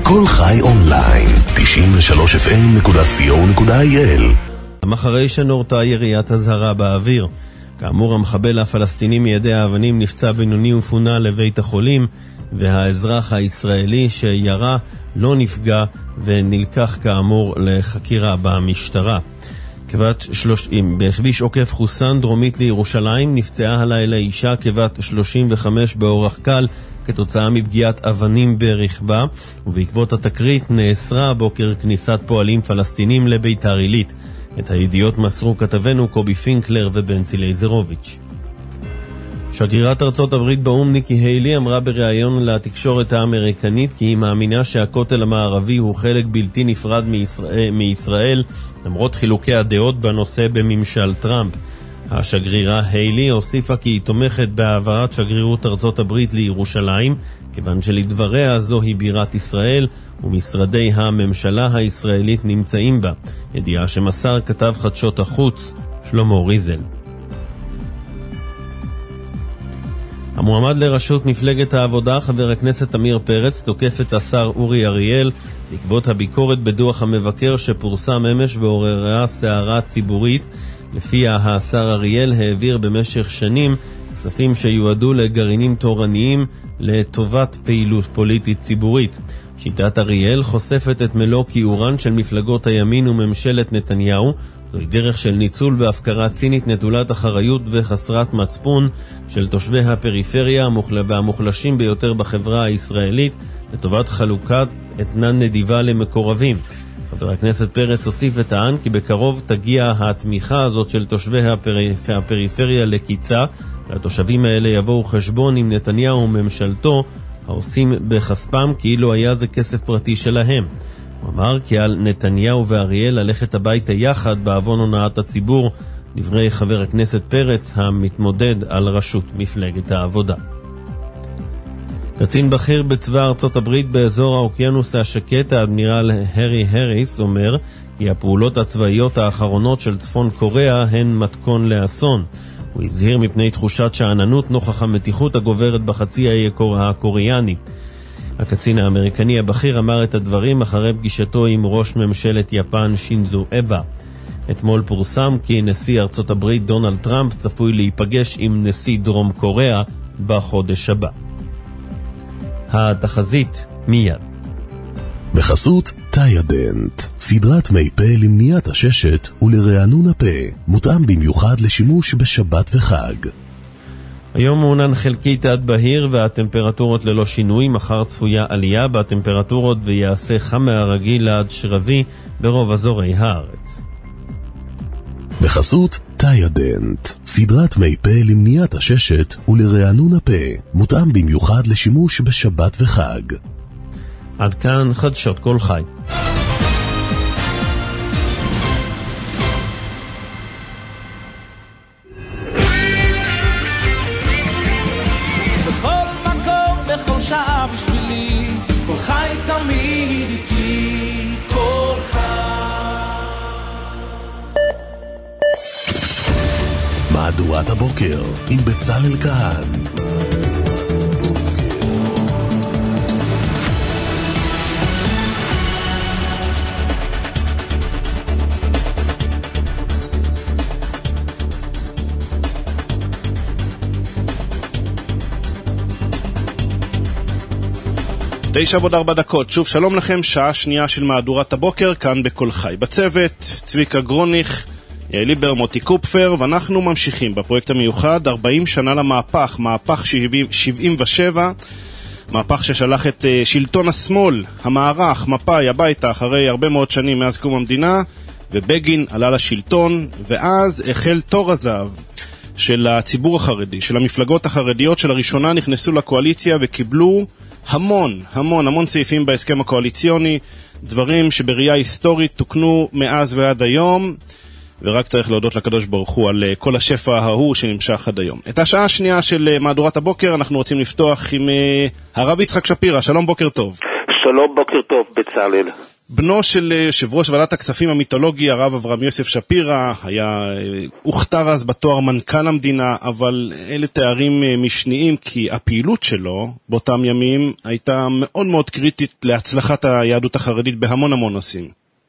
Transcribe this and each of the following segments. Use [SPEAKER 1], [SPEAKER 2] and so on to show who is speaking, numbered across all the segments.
[SPEAKER 1] כל חי אונליין, 93fm.co.il.
[SPEAKER 2] אחרי שנורתה יריית הזהרה באוויר. כאמור, המחבל הפלסטיני מידי האבנים נפצע בינוני ופונה לבית החולים, והאזרח הישראלי שירה לא נפגע ונלקח כאמור לחקירה במשטרה. בכביש עוקף חוסן דרומית לירושלים נפצעה הלילה אישה כבת 35 באורח קל כתוצאה מפגיעת אבנים ברכבה, ובעקבות התקרית נאסרה בוקר כניסת פועלים פלסטינים לביתר עילית. את הידיעות מסרו כתבנו קובי פינקלר ובנצי לייזרוביץ'. שגרירת ארצות הברית באום ניקי היילי אמרה בריאיון לתקשורת האמריקנית כי היא מאמינה שהכותל המערבי הוא חלק בלתי נפרד מישראל, למרות חילוקי הדעות בנושא בממשל טראמפ. השגרירה היילי הוסיפה כי היא תומכת בהעברת שגרירות ארצות הברית לירושלים, כיוון שלדבריה זוהי בירת ישראל ומשרדי הממשלה הישראלית נמצאים בה. ידיעה שמסר כתב חדשות החוץ שלמה ריזל. המועמד לראשות מפלגת העבודה, חבר הכנסת עמיר פרץ, תוקף את השר אורי אריאל בעקבות הביקורת בדוח המבקר שפורסם אמש ועוררה סערה ציבורית, לפיה השר אריאל העביר במשך שנים כספים שיועדו לגרעינים תורניים לטובת פעילות פוליטית ציבורית. שיטת אריאל חושפת את מלוא כיעורן של מפלגות הימין וממשלת נתניהו. זוהי דרך של ניצול והפקרה צינית נטולת אחריות וחסרת מצפון של תושבי הפריפריה והמוחלשים ביותר בחברה הישראלית לטובת חלוקת אתנן נדיבה למקורבים. חבר הכנסת פרץ הוסיף וטען כי בקרוב תגיע התמיכה הזאת של תושבי הפריפריה לקיצה, והתושבים האלה יבואו חשבון עם נתניהו וממשלתו העושים בכספם כאילו היה זה כסף פרטי שלהם. הוא אמר כי על נתניהו ואריאל ללכת הביתה יחד בעוון הונאת הציבור, דברי חבר הכנסת פרץ המתמודד על ראשות מפלגת העבודה. קצין בכיר בצבא ארצות הברית באזור האוקיינוס השקט, האדמירל הרי הריס, אומר כי הפעולות הצבאיות האחרונות של צפון קוריאה הן מתכון לאסון. הוא הזהיר מפני תחושת שעננות נוכח המתיחות הגוברת בחצי האי הקוריאני. הקצין האמריקני הבכיר אמר את הדברים אחרי פגישתו עם ראש ממשלת יפן שינזו אבה. אתמול פורסם כי נשיא ארצות הברית דונלד טראמפ צפוי להיפגש עם נשיא דרום קוריאה בחודש הבא. התחזית מיד.
[SPEAKER 1] בחסות תאידנט, סדרת מי פה למניעת הששת ולרענון הפה, מותאם במיוחד לשימוש בשבת וחג.
[SPEAKER 2] היום מעונן חלקית עד בהיר והטמפרטורות ללא שינוי. מחר צפויה עלייה בטמפרטורות ויעשה חם מהרגיל עד שרבי ברוב אזורי הארץ.
[SPEAKER 1] בחסות תאידנט, סדרת מי פה למניעת הששת ולרענון הפה, מותאם במיוחד לשימוש בשבת וחג.
[SPEAKER 2] עד כאן חדשות כל חי.
[SPEAKER 3] בכל מקום, בכל שעה בשבילי, כל חי תמיד איתי, כל חי.
[SPEAKER 1] מהדורת הבוקר עם בצלאל כהן.
[SPEAKER 4] 9:04, שוב שלום לכם, שעה שנייה של מהדורת הבוקר, כאן בכל חי. בצוות, צביקה גרוניך, יעל ליבר, מוטי קופפר, ואנחנו ממשיכים בפרויקט המיוחד, 40 שנה למהפך, מהפך 77, מהפך ששלח את שלטון השמאל, המערך, מפאי, הביתה, אחרי הרבה מאוד שנים מאז קום המדינה, ובגין עלה לשלטון, ואז החל תור הזהב של הציבור החרדי, של המפלגות החרדיות שלראשונה נכנסו לקואליציה וקיבלו המון סעיפים בהסכם הקואליציוני, דברים שבראייה היסטורית תוקנו מאז ועד היום, ורק צריך להודות לקדוש ברוך הוא על כל השפע ההוא שנמשך עד היום. את השעה השנייה של מהדורת הבוקר אנחנו רוצים לפתוח עם הרב יצחק שפירא. שלום, בוקר טוב.
[SPEAKER 5] שלום, בוקר טוב, בצלאל.
[SPEAKER 4] בנו של יושב ראש ועדת הכספים המיתולוגי, הרב אברהם יוסף שפירא, הוכתר אז בתואר מנכ"ל המדינה, אבל אלה תארים משניים, כי הפעילות שלו באותם ימים הייתה מאוד מאוד קריטית להצלחת היהדות החרדית בהמון המון נושאים.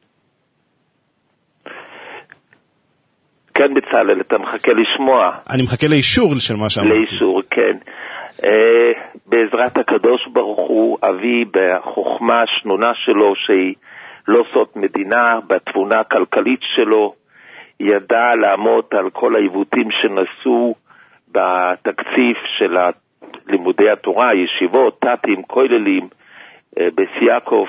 [SPEAKER 5] כן, בצלאל, אתה מחכה לשמוע.
[SPEAKER 4] אני מחכה לאישור של מה שאמרתי.
[SPEAKER 5] לאישור, כן. בעזרת הקדוש ברוך הוא, אבי בחוכמה השנונה שלו, שהיא לא סוד מדינה, בתבונה הכלכלית שלו, ידע לעמוד על כל העיוותים שנעשו בתקציב של לימודי התורה, ישיבות, תתים, כוללים, בסייקוף,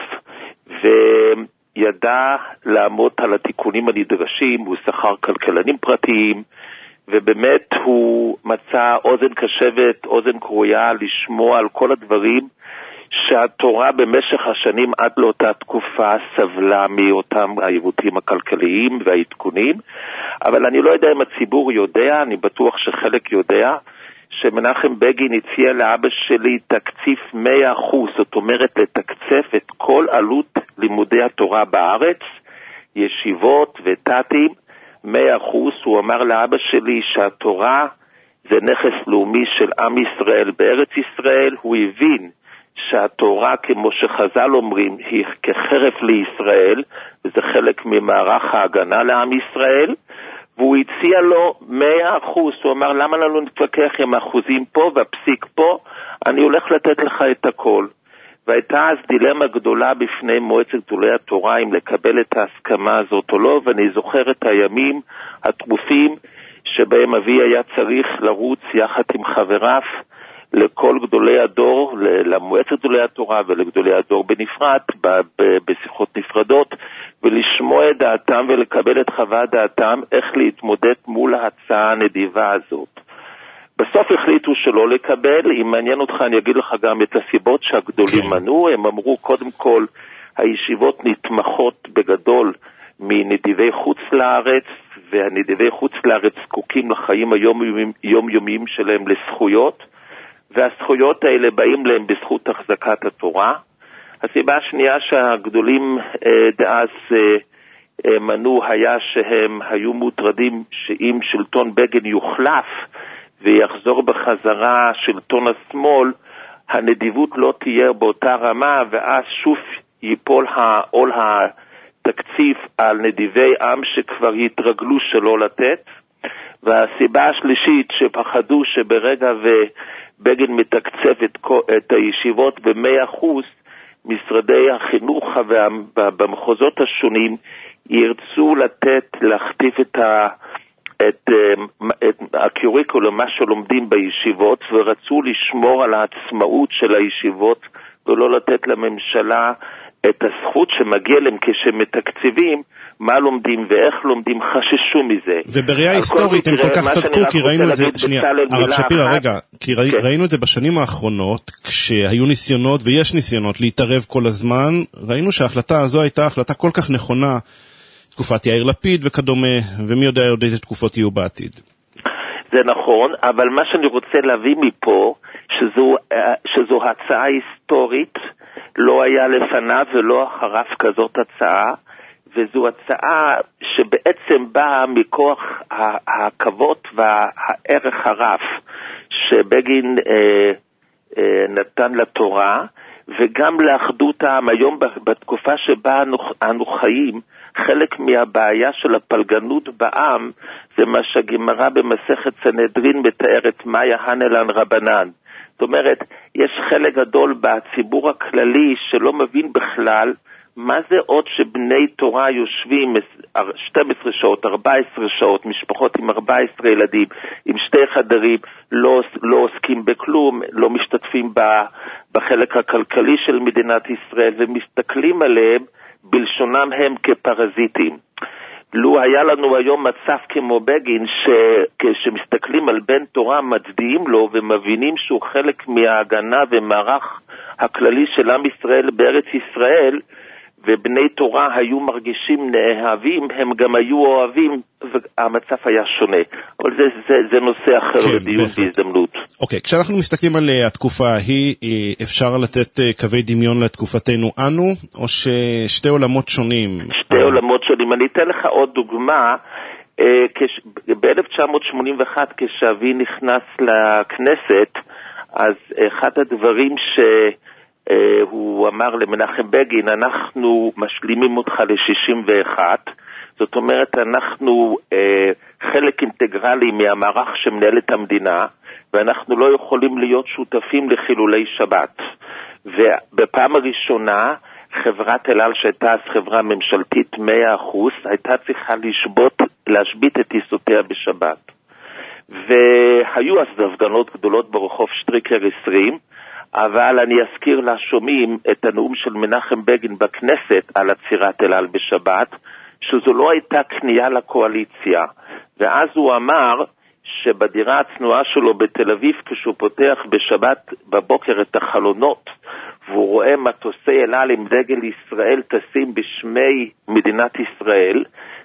[SPEAKER 5] וידע לעמוד על התיקונים הנדרשים, הוא שכר כלכלנים פרטיים, ובאמת הוא מצא אוזן קשבת, אוזן קרויה, לשמוע על כל הדברים שהתורה במשך השנים עד לאותה תקופה סבלה מאותם העיוותים הכלכליים והעדכונים. אבל אני לא יודע אם הציבור יודע, אני בטוח שחלק יודע, שמנחם בגין הציע לאבא שלי תקציב 100%, זאת אומרת לתקצב את כל עלות לימודי התורה בארץ, ישיבות ותתים, 100%. הוא אמר לאבא שלי שהתורה זה נכס לאומי של עם ישראל בארץ ישראל. הוא הבין שהתורה, כמו שחז"ל אומרים, היא כחרב לישראל, וזה חלק ממערך ההגנה לעם ישראל, והוא הציע לו 100%. הוא אמר, למה לנו נתווכח עם האחוזים פה והפסיק פה? אני הולך לתת לך את הכל. והייתה אז דילמה גדולה בפני מועצת גדולי התורה אם לקבל את ההסכמה הזאת או לא, ואני זוכר את הימים הטרופים שבהם אבי היה צריך לרוץ יחד עם חבריו לכל גדולי הדור, למועצת גדולי התורה ולגדולי הדור בנפרד, בשיחות נפרדות, ולשמוע את דעתם ולקבל את חוות דעתם איך להתמודד מול ההצעה הנדיבה הזאת. בסוף החליטו שלא לקבל. אם מעניין אותך אני אגיד לך גם את הסיבות שהגדולים מנעו. הם אמרו קודם כל הישיבות נתמכות בגדול מנדיבי חוץ לארץ, והנדיבי חוץ לארץ זקוקים לחיים היומיומיים שלהם לזכויות, והזכויות האלה באים להם בזכות החזקת התורה. הסיבה השנייה שהגדולים דאז מנעו היה שהם היו מוטרדים שאם שלטון בגין יוחלף ויחזור בחזרה שלטון השמאל, הנדיבות לא תהיה באותה רמה, ואז שוב ייפול העול התקציב על נדיבי עם שכבר יתרגלו שלא לתת. והסיבה השלישית שפחדו שברגע ובגין מתקצב את הישיבות ב100%, משרדי החינוך במחוזות השונים ירצו להכתיב את הקוריקולום, מה שלומדים בישיבות, ורצו לשמור על העצמאות של הישיבות ולא לתת לממשלה את הזכות שמגיע להם כשמתקציבים מה לומדים ואיך לומדים. חששו מזה.
[SPEAKER 4] ובראייה היסטורית הם כל כך צדקו, כי ראינו את זה, שנייה, הרב שפירא, רגע, כי ראינו את זה בשנים האחרונות, כשהיו ניסיונות ויש ניסיונות להתערב כל הזמן, ראינו שההחלטה הזו הייתה החלטה כל כך נכונה, תקופת יאיר לפיד וכדומה, ומי יודע עוד איזה תקופות יהיו בעתיד.
[SPEAKER 5] זה נכון, אבל מה שאני רוצה להביא מפה, שזו הצעה היסטורית, לא היה לפניו ולא אחריו כזאת הצעה, וזו הצעה שבעצם באה מכוח הכבוד והערך הרב שבגין נתן לתורה, וגם לאחדות העם. היום בתקופה שבה אנו חיים, חלק מהבעיה של הפלגנות בעם זה מה שהגמרא במסכת סנהדרין מתארת, מאיה הנלן רבנן. זאת אומרת, יש חלק גדול בציבור הכללי שלא מבין בכלל מה זה עוד שבני תורה יושבים 12 שעות, 14 שעות, משפחות עם 14 ילדים, עם 2 חדרים, לא עוסקים בכלום, לא משתתפים בחלק הכלכלי של מדינת ישראל, ומסתכלים עליהם בלשונם הם כפרזיטים. לו היה לנו היום מצב כמו בגין, שכשמסתכלים על בן תורה מצדיעים לו ומבינים שהוא חלק מההגנה ומערך הכללי של עם ישראל בארץ ישראל, ובני תורה היו מרגישים נאהבים, הם גם היו אוהבים, והמצב היה שונה. אבל זה נושא אחר לדיון בהזדמנות.
[SPEAKER 4] אוקיי, כשאנחנו מסתכלים על התקופה ההיא, אפשר לתת קווי דמיון לתקופתנו אנו, או ששתי עולמות שונים?
[SPEAKER 5] שתי עולמות שונים. אני אתן לך עוד דוגמה. ב-1981, כשאבי נכנס לכנסת, אז אחד הדברים שהוא אמר למנחם בגין, אנחנו משלימים אותך ל-61, זאת אומרת, אנחנו חלק אינטגרלי מהמערך שמנהל את המדינה, ואנחנו לא יכולים להיות שותפים לחילולי שבת. ובפעם הראשונה, חברת אל על שהייתה אז חברה ממשלתית 100%, הייתה צריכה להשבית את טיסותיה בשבת. והיו אז הפגנות גדולות ברחוב שטריקר 20, אבל אני אזכיר לשומעים את הנאום של מנחם בגין בכנסת על עצירת אל על בשבת, שזו לא הייתה כניעה לקואליציה. ואז הוא אמר שבדירה הצנועה שלו בתל אביב, כשהוא פותח בשבת בבוקר את החלונות, והוא רואה מטוסי אל על עם דגל ישראל טסים בשמי מדינת ישראל,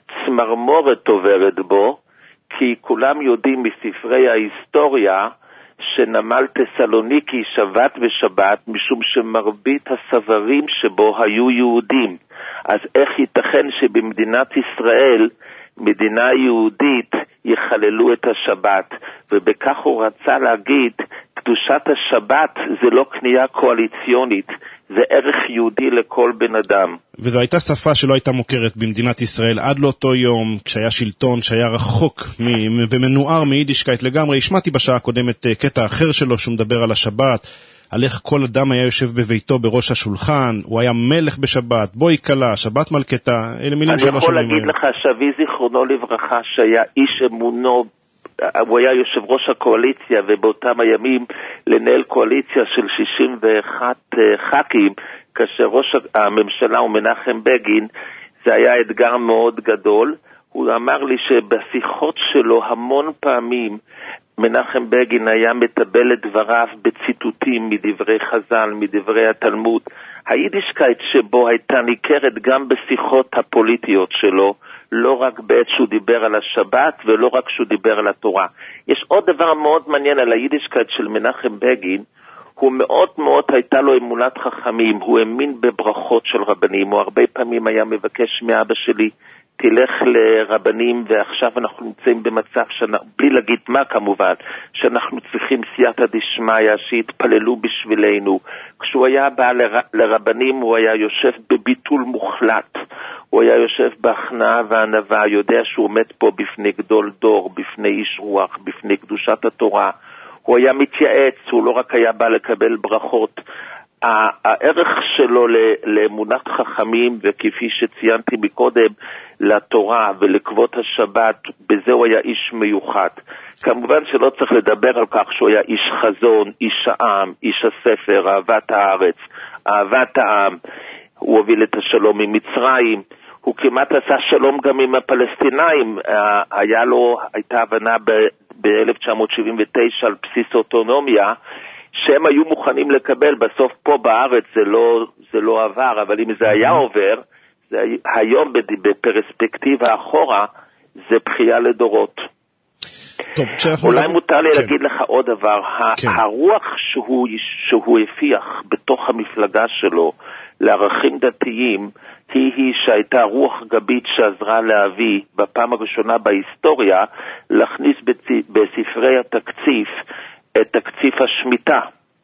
[SPEAKER 5] צמרמורת עוברת בו, כי כולם יודעים מספרי ההיסטוריה שנמל תסלוניקי שבת ושבת, משום שמרבית הסברים שבו היו יהודים. אז איך ייתכן שבמדינת ישראל, מדינה יהודית, יחללו את השבת? ובכך הוא רצה להגיד, קדושת השבת זה לא קנייה קואליציונית, זה ערך יהודי לכל בן אדם.
[SPEAKER 4] וזו הייתה שפה שלא הייתה מוכרת במדינת ישראל עד לאותו יום, כשהיה שלטון שהיה רחוק ומנוער מיידישקייט לגמרי. השמעתי בשעה הקודמת קטע אחר שלו, שהוא מדבר על השבת, על איך כל אדם היה יושב בביתו בראש השולחן, הוא היה מלך בשבת, בואי קלה, שבת מלכתה, אלה מילים שלא שומעים.
[SPEAKER 5] אני יכול להגיד לך שאבי זיכרונו לברכה, שהיה איש אמונו, הוא היה יושב ראש הקואליציה, ובאותם הימים לנהל קואליציה של 61 ח"כים, כאשר ראש הממשלה הוא מנחם בגין, זה היה אתגר מאוד גדול. הוא אמר לי שבשיחות שלו המון פעמים מנחם בגין היה מטבל את דבריו בציטוטים מדברי חז"ל, מדברי התלמוד. היידישקייט שבו הייתה ניכרת גם בשיחות הפוליטיות שלו, לא רק בעת שהוא דיבר על השבת ולא רק שהוא דיבר על התורה. יש עוד דבר מאוד מעניין על היידישקייט של מנחם בגין, הוא מאוד מאוד הייתה לו אמונת חכמים, הוא האמין בברכות של רבנים, הוא הרבה פעמים היה מבקש מאבא שלי, תלך לרבנים, ועכשיו אנחנו נמצאים במצב, בלי להגיד מה כמובן, שאנחנו צריכים סייעתא דשמיא, שיתפללו בשבילנו. כשהוא היה בא לרבנים, הוא היה יושב בביטול מוחלט, הוא היה יושב בהכנעה והענווה, יודע שהוא עומד פה בפני גדול דור, בפני איש רוח, בפני קדושת התורה. הוא היה מתייעץ, הוא לא רק היה בא לקבל ברכות. הערך שלו לאמונת חכמים, וכפי שציינתי מקודם, לתורה ולכבוד השבת, בזה הוא היה איש מיוחד. כמובן שלא צריך לדבר על כך שהוא היה איש חזון, איש העם, איש הספר, אהבת הארץ, אהבת העם. הוא הוביל את השלום עם מצרים, הוא כמעט עשה שלום גם עם הפלסטינאים. הייתה הבנה ב-1979 על בסיס אוטונומיה, שהם היו מוכנים לקבל. בסוף פה בארץ זה לא עבר, אבל אם זה היה עובר, היום בפרספקטיבה אחורה, זה בחייה לדורות.
[SPEAKER 4] טוב,
[SPEAKER 5] אולי מותר לי להגיד לך עוד דבר, הרוח שהוא הפיח בתוך המפלגה שלו לערכים דתיים, היא שהייתה רוח גבית שעזרה להביא בפעם הראשונה בהיסטוריה להכניס בספרי התקציב את תקציב השמיטה.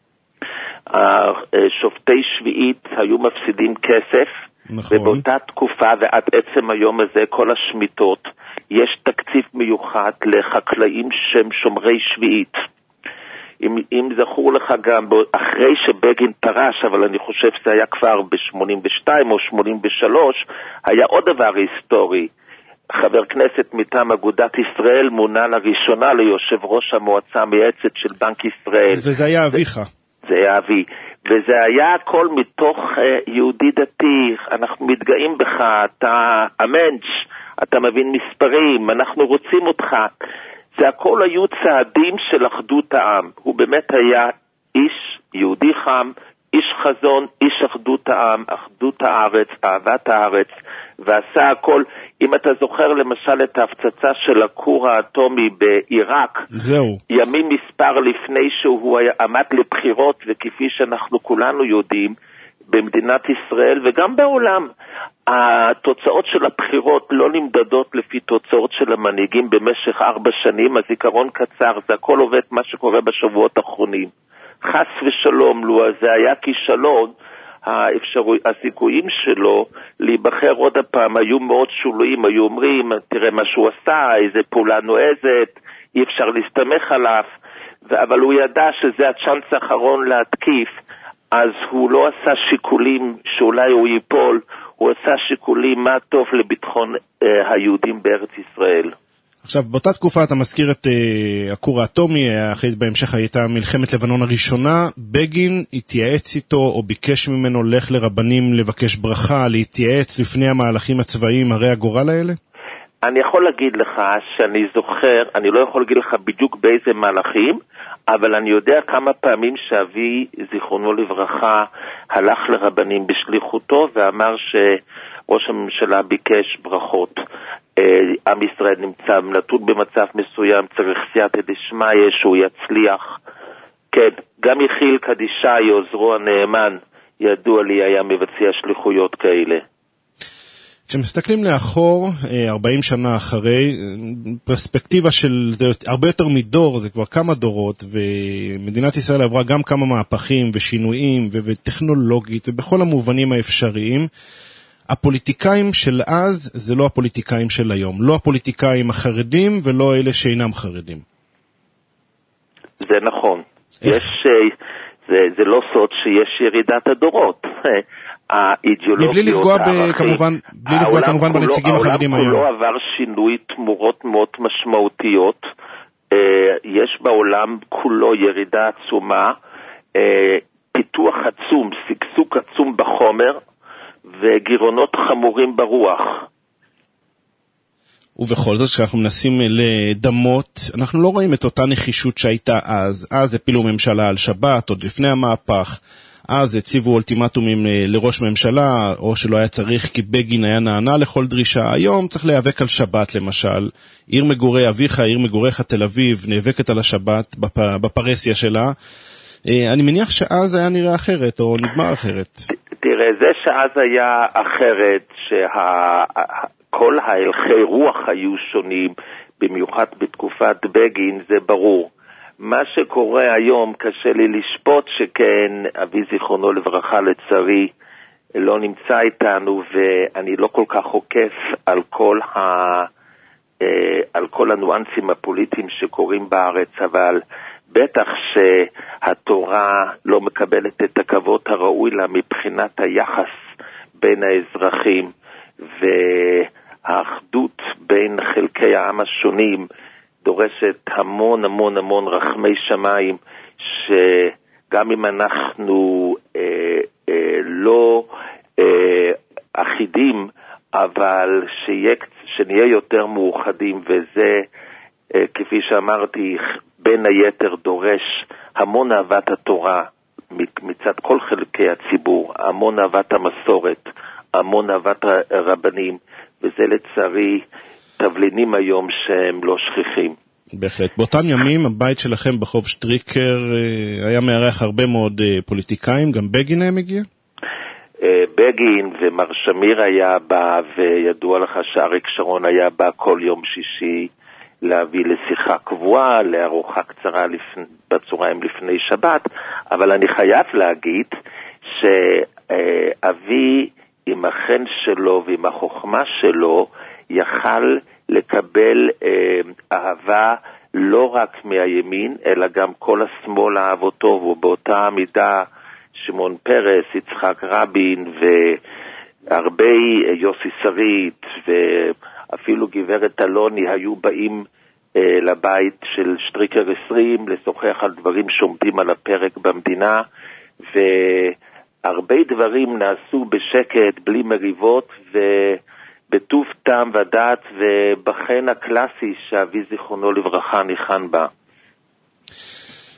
[SPEAKER 5] שופטי שביעית היו מפסידים כסף, נכון. ובאותה תקופה ועד עצם היום הזה כל השמיטות יש תקציב מיוחד לחקלאים שהם שומרי שביעית. אם זכור לך גם אחרי שבגין פרש, אבל אני חושב שזה היה כבר ב-82 או 83, היה עוד דבר היסטורי. חבר כנסת מטעם אגודת ישראל מונה לראשונה ליושב ראש המועצה המייעצת של בנק ישראל.
[SPEAKER 4] וזה היה אביך.
[SPEAKER 5] זה היה אבי. וזה היה הכל מתוך יהודי דתי, אנחנו מתגאים בך, אתה המנץ', אתה מבין מספרים, אנחנו רוצים אותך. זה הכל היו צעדים של אחדות העם. הוא באמת היה איש יהודי חם, איש חזון, איש אחדות העם, אחדות הארץ, אהבת הארץ, ועשה הכל. אם אתה זוכר למשל את ההפצצה של הכור האטומי בעיראק,
[SPEAKER 4] זהו.
[SPEAKER 5] ימים מספר לפני שהוא עמד לבחירות, וכפי שאנחנו כולנו יודעים, במדינת ישראל וגם בעולם, התוצאות של הבחירות לא נמדדות לפי תוצאות של המנהיגים במשך 4 שנים, הזיכרון קצר, זה הכל עובד מה שקורה בשבועות האחרונים. חס ושלום, לו זה היה כישלון, הסיכויים שלו להיבחר עוד הפעם היו מאוד שוליים, היו אומרים, תראה מה שהוא עשה, איזה פעולה נועזת, אי אפשר להסתמך עליו, אבל הוא ידע שזה הצ'אנס האחרון להתקיף, אז הוא לא עשה שיקולים שאולי הוא ייפול, הוא עשה שיקולים מה טוב לביטחון היהודים בארץ ישראל.
[SPEAKER 4] עכשיו, באותה תקופה אתה מזכיר את הכור האטומי, אחרי בהמשך הייתה מלחמת לבנון הראשונה, בגין התייעץ איתו או ביקש ממנו לך לרבנים לבקש ברכה, להתייעץ לפני המהלכים הצבאיים הרי הגורל האלה?
[SPEAKER 5] אני יכול להגיד לך שאני זוכר, אני לא יכול להגיד לך בדיוק באיזה מהלכים, אבל אני יודע כמה פעמים שאבי, זיכרונו לברכה, הלך לרבנים בשליחותו ואמר שראש הממשלה ביקש ברכות. עם ישראל נמצא נתון במצב מסוים, צריך סייעתא דשמיא שהוא יצליח. כן, גם יחיאל קדישאי, עוזרו הנאמן, ידוע לי, היה מבצע שליחויות כאלה.
[SPEAKER 4] כשמסתכלים לאחור, 40 שנה אחרי, פרספקטיבה של הרבה יותר מדור, זה כבר כמה דורות, ומדינת ישראל עברה גם כמה מהפכים ושינויים וטכנולוגית, ובכל המובנים האפשריים, הפוליטיקאים של אז זה לא הפוליטיקאים של היום, לא הפוליטיקאים החרדים ולא אלה שאינם חרדים.
[SPEAKER 5] זה נכון. זה לא סוד שיש ירידת הדורות.
[SPEAKER 4] בלי לפגוע כמובן בנציגים החרדים היום.
[SPEAKER 5] העולם כולו עבר שינוי תמורות מאוד משמעותיות. יש בעולם כולו ירידה עצומה, פיתוח עצום, סגסוג עצום בחומר, וגירעונות חמורים ברוח.
[SPEAKER 4] ובכל זאת, כשאנחנו מנסים לדמות, אנחנו לא רואים את אותה נחישות שהייתה אז. אז הפילו ממשלה על שבת, עוד לפני המהפך. אז הציבו אולטימטומים לראש ממשלה, או שלא היה צריך כי בגין היה נענה לכל דרישה. היום צריך להיאבק על שבת למשל. עיר מגורי אביך, עיר מגוריך תל אביב, נאבקת על השבת בפרסיה שלה. אני מניח שאז היה נראה אחרת, או נגמר אחרת.
[SPEAKER 5] תראה, זה שאז היה אחרת, שכל ההלכי רוח היו שונים, במיוחד בתקופת בגין, זה ברור. מה שקורה היום קשה לי לשפוט, שכן אבי זיכרונו לברכה לצערי לא נמצא איתנו, ואני לא כל כך עוקף על כל הנואנסים הפוליטיים שקורים בארץ, אבל בטח שהתורה לא מקבלת את הכבוד הראוי לה מבחינת היחס בין האזרחים, והאחדות בין חלקי העם השונים דורשת המון המון המון רחמי שמיים, שגם אם אנחנו לא אחידים, אבל שנהיה יותר מאוחדים, וזה כפי שאמרתי בין היתר דורש המון אהבת התורה מצד כל חלקי הציבור, המון אהבת המסורת, המון אהבת הרבנים, וזה לצערי תבלינים היום שהם לא שכיחים.
[SPEAKER 4] בהחלט. באותם ימים הבית שלכם בחוב שטריקר היה מארח הרבה מאוד פוליטיקאים, גם בגין היה מגיע?
[SPEAKER 5] בגין ומר שמיר היה בא, וידוע לך שאריק שרון היה בא כל יום שישי להביא לשיחה קבועה, לארוחה קצרה בצהריים לפני שבת, אבל אני חייב להגיד שאבי עם החן שלו ועם החוכמה שלו יכל לקבל אהבה לא רק מהימין, אלא גם כל השמאל אהב אותו, ובאותה מידה שמעון פרס, יצחק רבין והרבה יוסי שריד ואפילו גברת אלוני היו באים לבית של שטריקר 20 לשוחח על דברים שעומדים על הפרק במדינה, והרבה דברים נעשו בשקט בלי מריבות ובטוב טעם ודעת ובחן הקלאסי שאבי זיכרונו לברכה ניחן בה.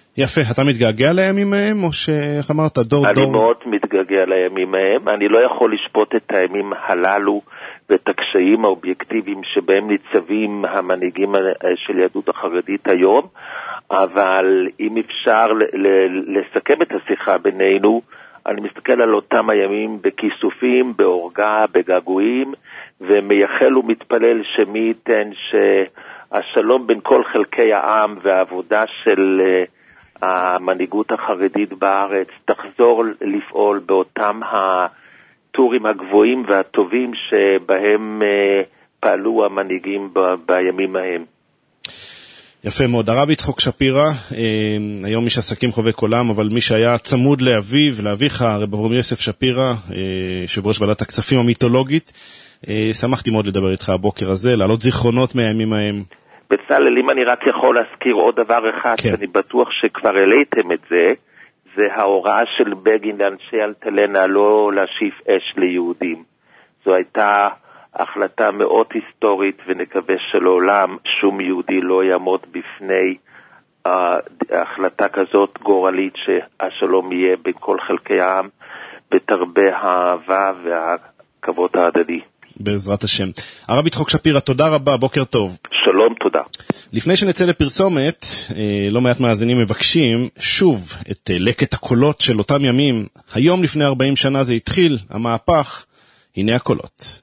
[SPEAKER 4] יפה, אתה מתגעגע לימים ההם, או שאיך אמרת, דור?
[SPEAKER 5] אני מאוד מתגעגע לימים ההם, אני לא יכול לשפוט את הימים הללו ואת הקשיים האובייקטיביים שבהם ניצבים המנהיגים של יהדות החרדית היום, אבל אם אפשר לסכם את השיחה בינינו, אני מסתכל על אותם הימים בכיסופים, באורגה, בגעגועים, ומייחל ומתפלל שמי ייתן שהשלום בין כל חלקי העם והעבודה של המנהיגות החרדית בארץ תחזור לפעול באותם הטורים הגבוהים והטובים שבהם פעלו המנהיגים בימים ההם.
[SPEAKER 4] יפה מאוד. הרב יצחק שפירא, היום איש עסקים חובק עולם, אבל מי שהיה צמוד לאביו, לאביך, הרב אברהם יוסף שפירא, יושב ראש ועדת הכספים המיתולוגית, שמחתי מאוד לדבר איתך הבוקר הזה, להעלות זיכרונות מהימים ההם.
[SPEAKER 5] בצלאל, אם אני רק יכול להזכיר עוד דבר אחד, כן. אני בטוח שכבר העליתם את זה, זה ההוראה של בגין לאנשי אלטלנה לא להשיף אש ליהודים. זו הייתה החלטה מאוד היסטורית, ונקווה שלעולם שום יהודי לא יעמוד בפני החלטה כזאת גורלית שהשלום יהיה בין כל חלקי העם, בתרבה האהבה והכבוד ההדדי.
[SPEAKER 4] בעזרת השם. הרב יצחק שפירא, תודה רבה, בוקר טוב.
[SPEAKER 5] שלום, תודה.
[SPEAKER 4] לפני שנצא לפרסומת, לא מעט מאזינים מבקשים שוב את לקט הקולות של אותם ימים. היום לפני 40 שנה זה התחיל, המהפך, הנה הקולות.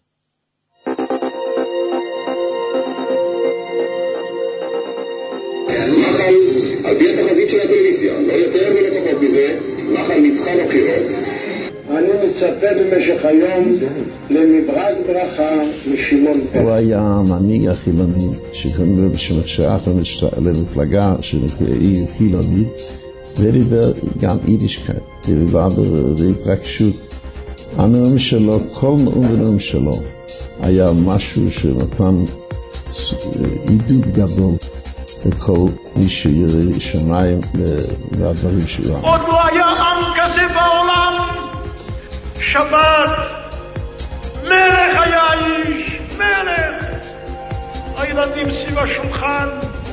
[SPEAKER 6] מחל, על פי התחזית של הטלוויזיה, לא יותר ולא פחות מזה, מחל ניצחה בבחירות.
[SPEAKER 7] אני מצפה במשך היום למברק ברכה משמעון פרס.
[SPEAKER 8] הוא היה המנהיג החילוני ששייך למפלגה שהיא חילונית, ודיבר גם יידישקייט, דיבר בהתרגשות. הנאום שלו, כל נאום שלו, היה משהו שנתן עידוד גדול לכל מי שירא שמיים והדברים שלו.
[SPEAKER 9] עוד לא היה עם כזה בעולם. שבת, מלך היה איש, מלך. הילדים סביב השולחן,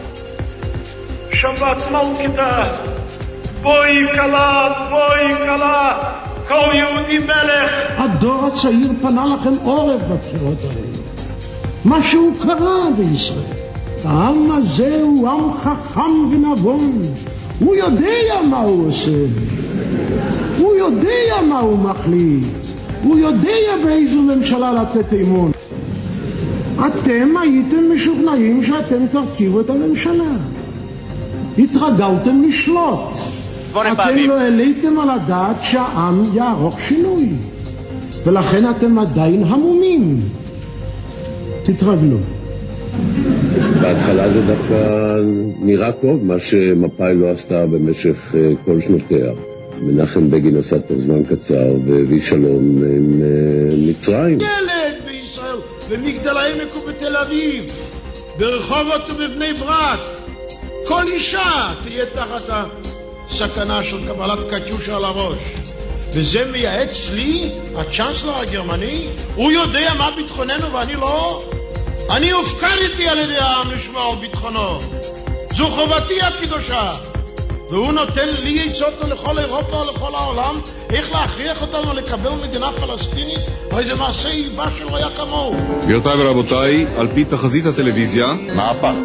[SPEAKER 9] שבת מלכתה, בואי כלה, כל יהודי מלך.
[SPEAKER 7] הדור הצעיר פנה לכם עורף בבחירות האלה. משהו קרה בישראל. העם הזה הוא עם חכם ונבון. הוא יודע מה הוא עושה. הוא יודע מה הוא מחליט. הוא יודע באיזו ממשלה לתת אמון. אתם הייתם משוכנעים שאתם תרכיבו את הממשלה. התרגלתם לשלוט. אתם לא העליתם על הדעת שהעם יערוך שינוי. ולכן אתם עדיין המומים. תתרגלו.
[SPEAKER 6] בהתחלה זה דווקא נראה טוב, מה שמפא"י לא עשתה במשך כל שנותיה. מנחם בגין עשה תוך זמן קצר והביא שלום עם מצרים.
[SPEAKER 7] ילד בישראל, במגדל העמק ובתל אביב, ברחובות ובבני ברק, כל אישה תהיה תחת הסכנה של קבלת קטיושה על הראש. וזה מייעץ לי, הצ'אנסלר הגרמני, הוא יודע מה ביטחוננו ואני לא. אני הופקדתי על ידי העם לשמור על ביטחונו. זו חובתי הקדושה. והוא נותן לי עצות לכל אירופה ולכל העולם איך להכריח אותנו לקבל מדינה פלסטינית, הרי זה מעשה איבה שלא היה כמוהו.
[SPEAKER 10] גבירותיי ורבותיי, על פי תחזית הטלוויזיה, מהפך.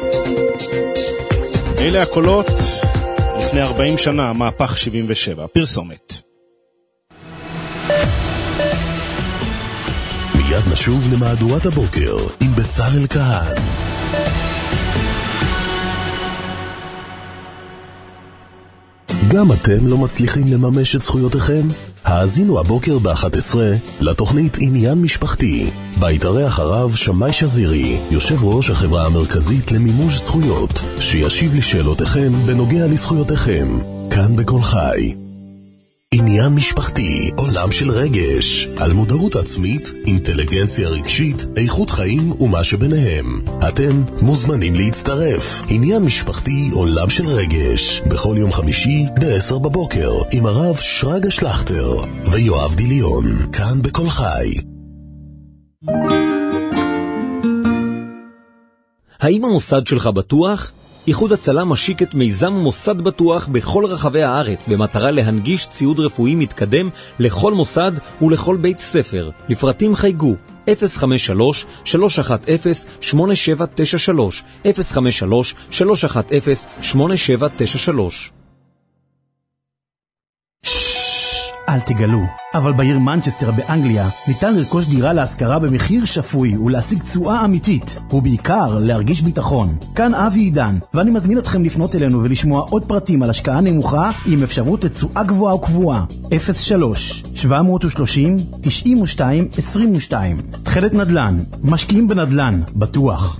[SPEAKER 4] אלה הקולות לפני 40 שנה, מהפך 77. פרסומת.
[SPEAKER 1] מיד נשוב למהדורת הבוקר עם בצלאל כהן. גם אתם לא מצליחים לממש את זכויותיכם? האזינו הבוקר ב-11 לתוכנית עניין משפחתי. בה יתארח הרב שמאי שזירי, יושב ראש החברה המרכזית למימוש זכויות, שישיב לשאלותיכם בנוגע לזכויותיכם. כאן בכל חי. עניין משפחתי, עולם של רגש, על מודעות עצמית, אינטליגנציה רגשית, איכות חיים ומה שביניהם. אתם מוזמנים להצטרף. עניין משפחתי, עולם של רגש, בכל יום חמישי ב-10 בבוקר, עם הרב שרגא שלכטר ויואב דיליון, כאן בכל חי.
[SPEAKER 11] האם המוסד שלך בטוח? איחוד הצלה משיק את מיזם מוסד בטוח בכל רחבי הארץ, במטרה להנגיש ציוד רפואי מתקדם לכל מוסד ולכל בית ספר. לפרטים חייגו 053-310-8793, 053-310-8793.
[SPEAKER 12] אל תגלו, אבל בעיר מנצ'סטר באנגליה ניתן לרכוש דירה להשכרה במחיר שפוי ולהשיג תשואה אמיתית, ובעיקר להרגיש ביטחון. כאן אבי עידן, ואני מזמין אתכם לפנות אלינו ולשמוע עוד פרטים על השקעה נמוכה עם אפשרות לתשואה גבוהה וקבועה. 03-730-92-22. תחילת נדל"ן, משקיעים בנדל"ן, בטוח.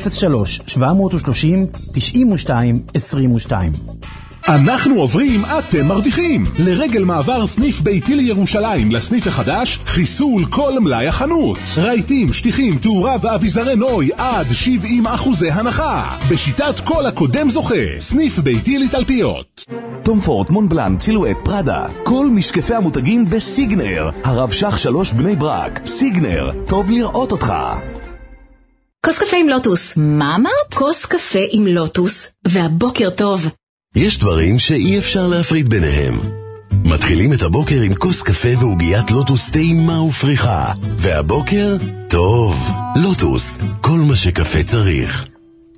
[SPEAKER 12] 03-730-92-22.
[SPEAKER 13] אנחנו עוברים, אתם מרוויחים. לרגל מעבר סניף ביתי לירושלים לסניף החדש, חיסול כל מלאי החנות. רהיטים, שטיחים, תאורה ואביזרי נוי עד 70% הנחה. בשיטת כל הקודם זוכה. סניף ביתי לתלפיות.
[SPEAKER 14] תום פורט, מונבלן, צילואט, פרדה. כל משקפי המותגים בסיגנר. הרב שח 3 בני ברק. סיגנר, טוב לראות אותך.
[SPEAKER 15] כוס קפה עם לוטוס. מה אמרת? כוס קפה עם לוטוס. והבוקר טוב.
[SPEAKER 1] יש דברים שאי אפשר להפריד ביניהם. מתחילים את הבוקר עם כוס קפה ועוגיית לוטוס טעימה ופריחה. והבוקר, טוב. לוטוס, כל מה שקפה צריך.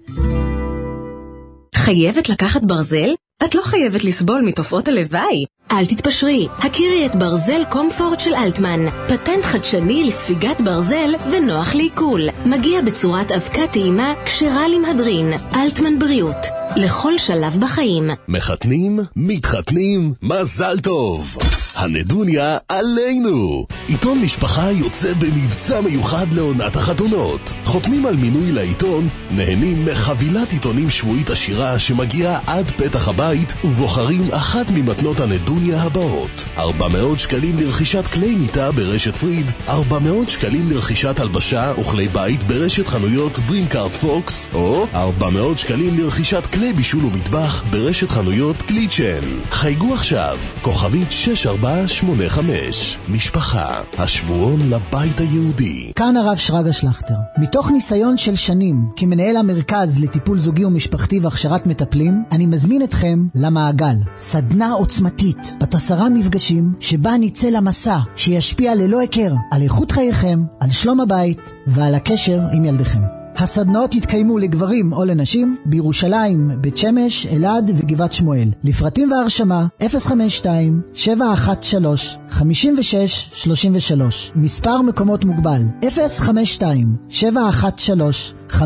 [SPEAKER 15] חייבת לקחת ברזל? את לא חייבת לסבול מתופעות הלוואי. אל תתפשרי, הכירי את ברזל קומפורט של אלטמן. פטנט חדשני לספיגת ברזל ונוח לעיכול. מגיע בצורת אבקה טעימה כשרה למהדרין. אלטמן בריאות, לכל שלב בחיים.
[SPEAKER 1] מחתנים, מתחתנים, מזל טוב. הנדוניה עלינו. עיתון משפחה יוצא במבצע מיוחד לעונת החתונות. חותמים על מינוי לעיתון, נהנים מחבילת עיתונים שבועית עשירה שמגיעה עד פתח הבית, ובוחרים אחת ממתנות הנדוניה הבאות: 400 שקלים לרכישת כלי מיטה ברשת פריד, 400 שקלים לרכישת הלבשה וכלי בית ברשת חנויות דרימקארט פוקס, או 400 שקלים לרכישת כלי בישול ומטבח ברשת חנויות קליצ'ן. חייגו עכשיו, כוכבית 6485. משפחה, השבועון לבית היהודי.
[SPEAKER 16] כאן הרב שרגא שלכטר. מתוך ניסיון של שנים כמנהל המרכז לטיפול זוגי ומשפחתי והכשרת מטפלים, אני מזמין אתכם למעגל, סדנה עוצמתית בת 10 מפגשים שבה ניצא למסע שישפיע ללא הכר על איכות חייכם, על שלום הבית ועל הקשר עם ילדיכם. הסדנאות יתקיימו לגברים או לנשים בירושלים, בית שמש, אלעד וגבעת שמואל. לפרטים והרשמה 052-713-5633. מספר מקומות מוגבל 052-713-5633.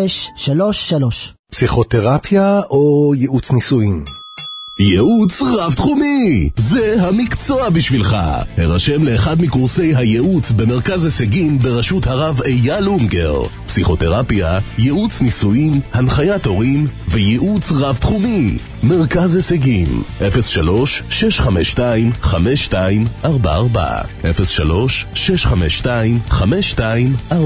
[SPEAKER 17] פסיכותרפיה או ייעוץ נישואין?
[SPEAKER 1] ייעוץ רב תחומי, זה המקצוע בשבילך. הרשם לאחד מקורסי הייעוץ במרכז הישגים בראשות הרב אייל אונגר. פסיכותרפיה, ייעוץ נישואין, הנחיית הורים וייעוץ רב תחומי. מרכז הישגים 03-652-5244, 03-652-5244.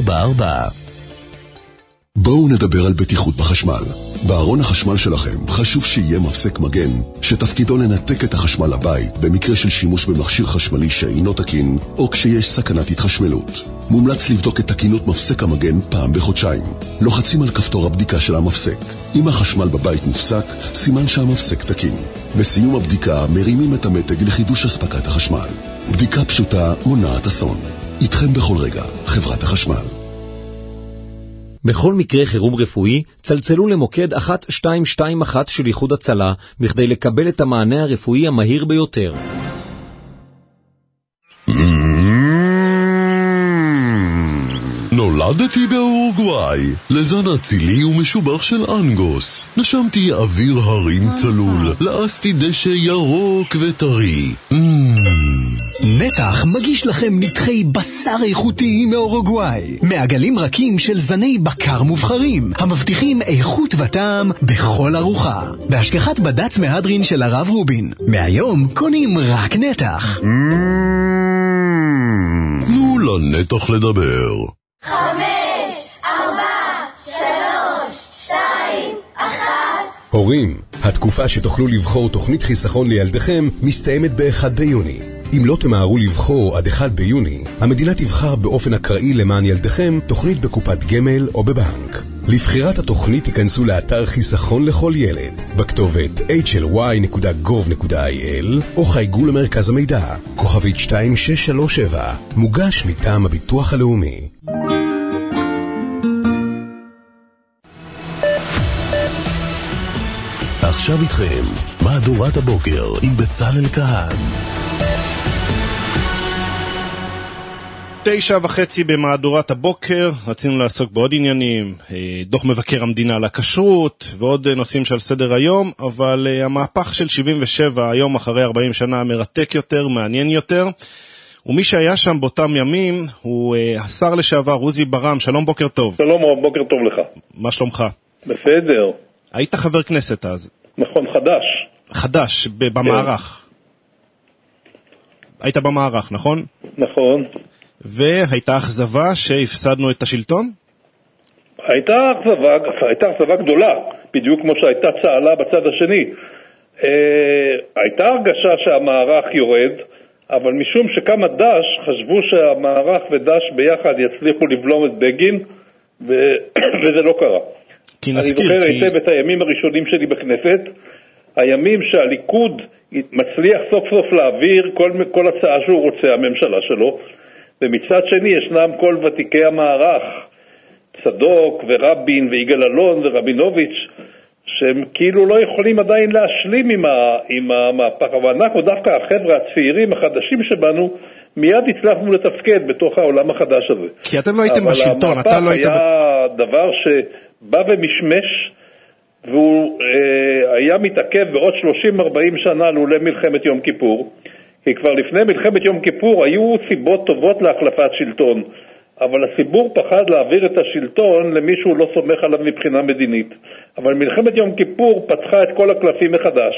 [SPEAKER 18] בואו נדבר על בטיחות בחשמל. בארון החשמל שלכם חשוב שיהיה מפסק מגן שתפקידו לנתק את החשמל לבית במקרה של שימוש במכשיר חשמלי שאינו תקין או כשיש סכנת התחשמלות. מומלץ לבדוק את תקינות מפסק המגן פעם בחודשיים. לוחצים על כפתור הבדיקה של המפסק. אם החשמל בבית מופסק, סימן שהמפסק תקין. בסיום הבדיקה מרימים את המתג לחידוש הספקת החשמל. בדיקה פשוטה מונעת אסון. איתכם בכל רגע, חברת החשמל.
[SPEAKER 11] בכל מקרה חירום רפואי, צלצלו למוקד 1221 של איחוד הצלה, בכדי לקבל את המענה הרפואי המהיר ביותר.
[SPEAKER 1] נולדתי באורוגוואי, לזן אצילי ומשובח של אנגוס. נשמתי אוויר הרים צלול, לעסתי דשא ירוק וטרי.
[SPEAKER 19] נתח מגיש לכם נתחי בשר איכותי מאורוגוואי. מעגלים רכים של זני בקר מובחרים, המבטיחים איכות וטעם בכל ארוחה. בהשגחת בד"ץ מהדרין של הרב רובין. מהיום קונים רק נתח.
[SPEAKER 1] תנו לנתח לדבר.
[SPEAKER 20] 5, 4, 3, 2, 1.
[SPEAKER 17] הורים, התקופה שתוכלו לבחור תוכנית חיסכון לילדיכם מסתיימת ב-1 ביוני. אם לא תמהרו לבחור עד 1 ביוני, המדינה תבחר באופן אקראי למען ילדיכם תוכנית בקופת גמל או בבנק. לבחירת התוכנית תיכנסו לאתר חיסכון לכל ילד, בכתובת hly.gov.il או חייגו למרכז המידע, כוכבית 2637, מוגש מטעם הביטוח הלאומי.
[SPEAKER 1] עכשיו איתכם, מהדורת הבוקר עם בצלאל כהן.
[SPEAKER 4] 9:30 במהדורת הבוקר, רצינו לעסוק בעוד עניינים, דוח מבקר המדינה על הכשרות ועוד נושאים שעל סדר היום, אבל המהפך של 77 היום אחרי 40 שנה מרתק יותר, מעניין יותר, ומי שהיה שם באותם ימים הוא השר לשעבר עוזי ברעם. שלום, בוקר טוב.
[SPEAKER 21] שלום, בוקר טוב לך.
[SPEAKER 4] מה שלומך?
[SPEAKER 21] בסדר.
[SPEAKER 4] היית חבר כנסת אז.
[SPEAKER 21] נכון,
[SPEAKER 4] חדש במערך. היית במערך, נכון?
[SPEAKER 21] נכון.
[SPEAKER 4] והייתה אכזבה שהפסדנו את השלטון?
[SPEAKER 21] הייתה אכזבה גדולה, בדיוק כמו שהייתה צהלה בצד השני. הייתה הרגשה שהמערך יורד, אבל משום שכמה דש חשבו שהמערך ודש ביחד יצליחו לבלום את בגין, וזה לא קרה. אני זוכר היטב את הימים הראשונים שלי בכנסת, הימים שהליכוד מצליח סוף סוף להעביר כל הצעה שהוא רוצה, הממשלה שלו, ומצד שני ישנם כל ותיקי המערך, צדוק ורבין ויגאל אלון ורבינוביץ', שהם כאילו לא יכולים עדיין להשלים עם המהפך, אבל אנחנו דווקא החבר'ה הצעירים החדשים שבנו, מיד הצלחנו לתפקד בתוך העולם החדש הזה.
[SPEAKER 4] כי אתם לא הייתם בשלטון, אתה לא היית...
[SPEAKER 21] אבל המהפך היה דבר שבא ומשמש, והוא היה מתעכב בעוד 30-40 שנה לולא מלחמת יום כיפור, כי כבר לפני מלחמת יום כיפור היו סיבות טובות להחלפת שלטון, אבל הציבור פחד להעביר את השלטון למישהו לא סומך עליו מבחינה מדינית. אבל מלחמת יום כיפור פתחה את כל הקלפים מחדש.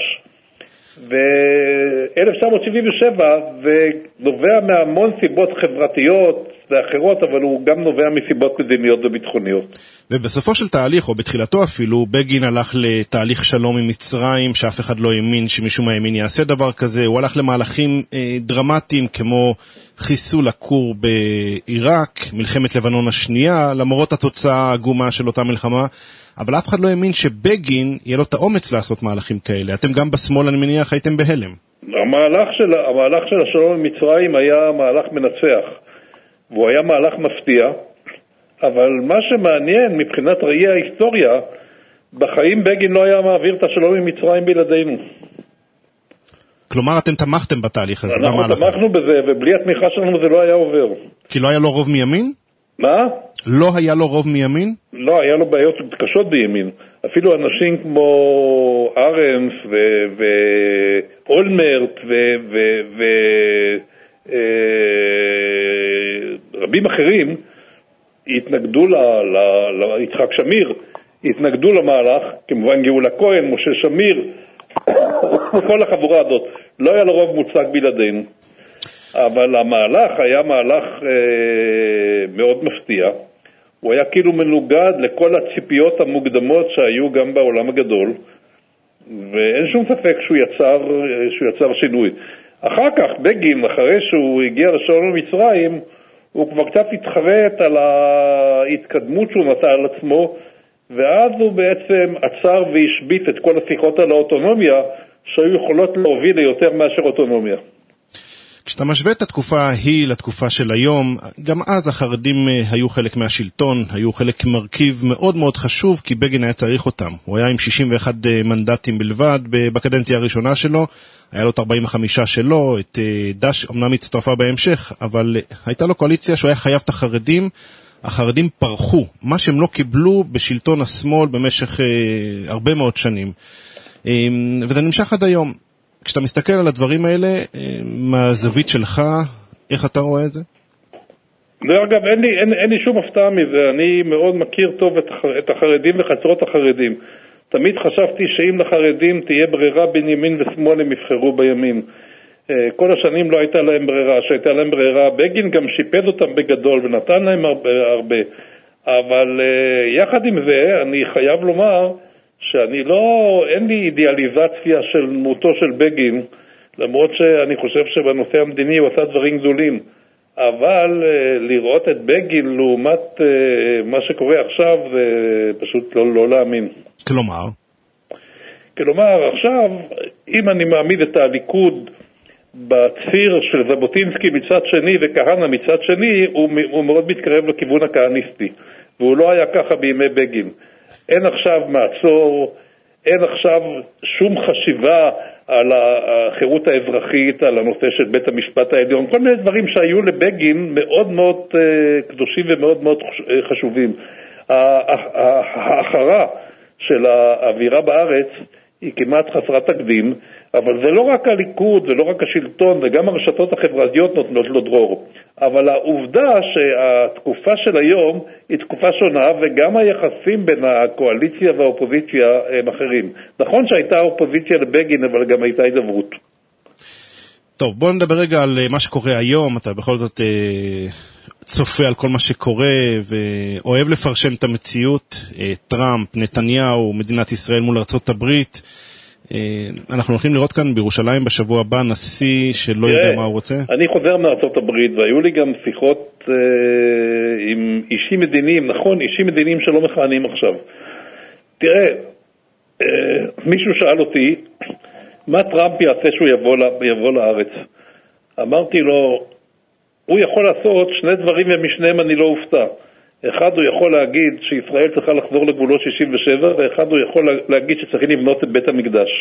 [SPEAKER 21] ו-1977 ונובע מהמון סיבות חברתיות ואחרות, אבל הוא גם נובע מסיבות מדיניות וביטחוניות.
[SPEAKER 4] ובסופו של תהליך, או בתחילתו אפילו, בגין הלך לתהליך שלום עם מצרים, שאף אחד לא האמין שמישהו מהימין יעשה דבר כזה. הוא הלך למהלכים דרמטיים כמו חיסול הכור בעיראק, מלחמת לבנון השנייה, למרות התוצאה העגומה של אותה מלחמה. אבל אף אחד לא האמין שבגין יהיה לו את האומץ לעשות מהלכים כאלה. אתם גם בשמאל, אני מניח, הייתם בהלם.
[SPEAKER 21] המהלך של השלום עם מצרים היה מהלך מנצח, והוא היה מהלך מפתיע, אבל מה שמעניין מבחינת ראי ההיסטוריה, בחיים בגין לא היה מעביר את השלום עם מצרים בלעדינו.
[SPEAKER 4] כלומר, אתם תמכתם בתהליך הזה,
[SPEAKER 21] אנחנו תמכנו בזה, ובלי התמיכה שלנו זה לא היה עובר.
[SPEAKER 4] כי לא היה לו רוב מימין?
[SPEAKER 21] מה?
[SPEAKER 4] לא היה לו רוב מימין?
[SPEAKER 21] לא, היה לו בעיות קשות בימין. אפילו אנשים כמו ארנס ואולמרט ורבים אחרים התנגדו יצחק שמיר, התנגדו למהלך, כמובן גאולה כהן, משה שמיר, כל החבורה הזאת. לא היה לו רוב מוצק בלעדינו. אבל המהלך היה מהלך מאוד מפתיע. הוא היה כאילו מנוגד לכל הציפיות המוקדמות שהיו גם בעולם הגדול, ואין שום ספק שהוא יצר שינוי. אחר כך בגין, אחרי שהוא הגיע לשלום עם מצרים, הוא כבר קצת התחרט על ההתקדמות שהוא נטע על עצמו, ואז הוא בעצם עצר והשבית את כל השיחות על האוטונומיה שהיו יכולות להוביל ליותר מאשר אוטונומיה.
[SPEAKER 4] כשאתה משווה את התקופה ההיא לתקופה של היום, גם אז החרדים היו חלק מהשלטון, היו חלק מרכיב מאוד מאוד חשוב, כי בגין היה צריך אותם. הוא היה עם 61 מנדטים בלבד בקדנציה הראשונה שלו, היה לו את 45 שלו, את דש אמנם הצטרפה בהמשך, אבל הייתה לו קואליציה שהוא היה חייב את החרדים. החרדים פרחו, מה שהם לא קיבלו בשלטון השמאל במשך הרבה מאוד שנים. וזה נמשך עד היום. כשאתה מסתכל על הדברים האלה, מהזווית שלך, איך אתה רואה את זה?
[SPEAKER 21] אגב, אין לי שום הפתעה מזה. אני מאוד מכיר טוב את החרדים וחצרות החרדים. תמיד חשבתי שאם לחרדים תהיה ברירה בין ימין ושמאל, הם יבחרו בימין. כל השנים לא הייתה להם ברירה. שהייתה להם ברירה, בגין גם שיפד אותם בגדול ונתן להם הרבה. אבל יחד עם זה, אני חייב לומר אין לי אידיאליזציה של דמותו של בגין, למרות שאני חושב שבנושא המדיני הוא עשה דברים גדולים. אבל לראות את בגין לעומת מה שקורה עכשיו זה פשוט לא להאמין. כלומר, עכשיו, אם אני מעמיד את הליכוד בציר של ז'בוטינסקי מצד שני וכהנא מצד שני, הוא מאוד מתקרב לכיוון הכהניסטי, והוא לא היה ככה בימי בגין. אין עכשיו מעצור, אין עכשיו שום חשיבה על החירות האזרחית, על הנושא של בית המשפט העליון, כל מיני דברים שהיו לבגין מאוד מאוד קדושים ומאוד מאוד חשובים. האחרה של האווירה בארץ היא כמעט חסרת תקדים, אבל זה לא רק הליכוד ולא רק השלטון וגם הרשתות החברתיות נותנות לו דרור, אבל העובדה שהתקופה של היום היא תקופה שונה, וגם היחסים בין הקואליציה והאופוזיציה הם אחרים. נכון שהייתה אופוזיציה לבגין, אבל גם הייתה הידברות.
[SPEAKER 4] טוב, בואו נדבר רגע על מה שקורה היום. אתה בכל זאת צופה על כל מה שקורה ואוהב לפרשן את המציאות. טראמפ, נתניהו, מדינת ישראל מול ארצות הברית. אנחנו הולכים לראות כאן בירושלים בשבוע הבא נשיא שלא יודע מה הוא רוצה.
[SPEAKER 21] אני חוזר מארצות הברית, והיו לי גם שיחות עם אישים מדיניים, נכון, אישים מדיניים שלא מכהנים עכשיו. תראה, מישהו שאל אותי, מה טראמפ יעשה שהוא יבוא לארץ? אמרתי לו, הוא יכול לעשות שני דברים ומשניהם אני לא אופתע. אחד, הוא יכול להגיד שישראל צריכה לחזור לגבולות 67, ואחד, הוא יכול להגיד שצריכים לבנות את בית המקדש.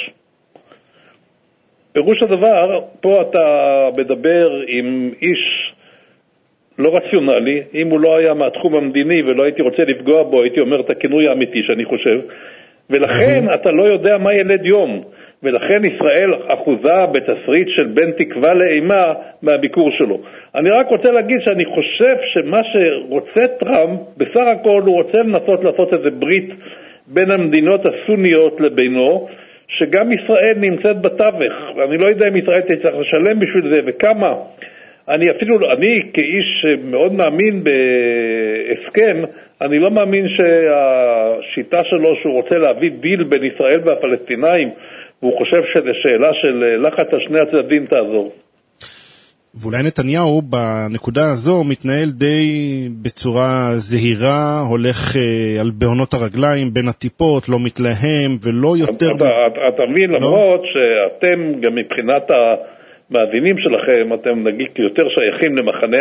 [SPEAKER 21] פירוש הדבר, פה אתה מדבר עם איש לא רציונלי. אם הוא לא היה מהתחום המדיני ולא הייתי רוצה לפגוע בו, הייתי אומר את הכינוי האמיתי שאני חושב, ולכן אתה לא יודע מה ילד יום, ולכן ישראל אחוזה בתסריט של בין תקווה לאימה מהביקור שלו. אני רק רוצה להגיד שאני חושב שמה שרוצה טראמפ, בסך הכל הוא רוצה לנסות לעשות איזה ברית בין המדינות הסוניות לבינו, שגם ישראל נמצאת בתווך. אני לא יודע אם ישראל תצטרך לשלם בשביל זה וכמה. אני כאיש מאוד מאמין בהסכם, אני לא מאמין שהשיטה שלו שהוא רוצה להביא דיל בין ישראל והפלסטינאים, והוא חושב שזה שאלה של לחץ על שני הצדדים תעזור.
[SPEAKER 4] ואולי נתניהו בנקודה הזו מתנהל די בצורה זהירה, הולך על בהונות הרגליים בין הטיפות, לא מתלהם ולא יותר...
[SPEAKER 21] אתה מבין, למרות שאתם גם מבחינת המאזינים שלכם, אתם נגיד יותר שייכים למחנה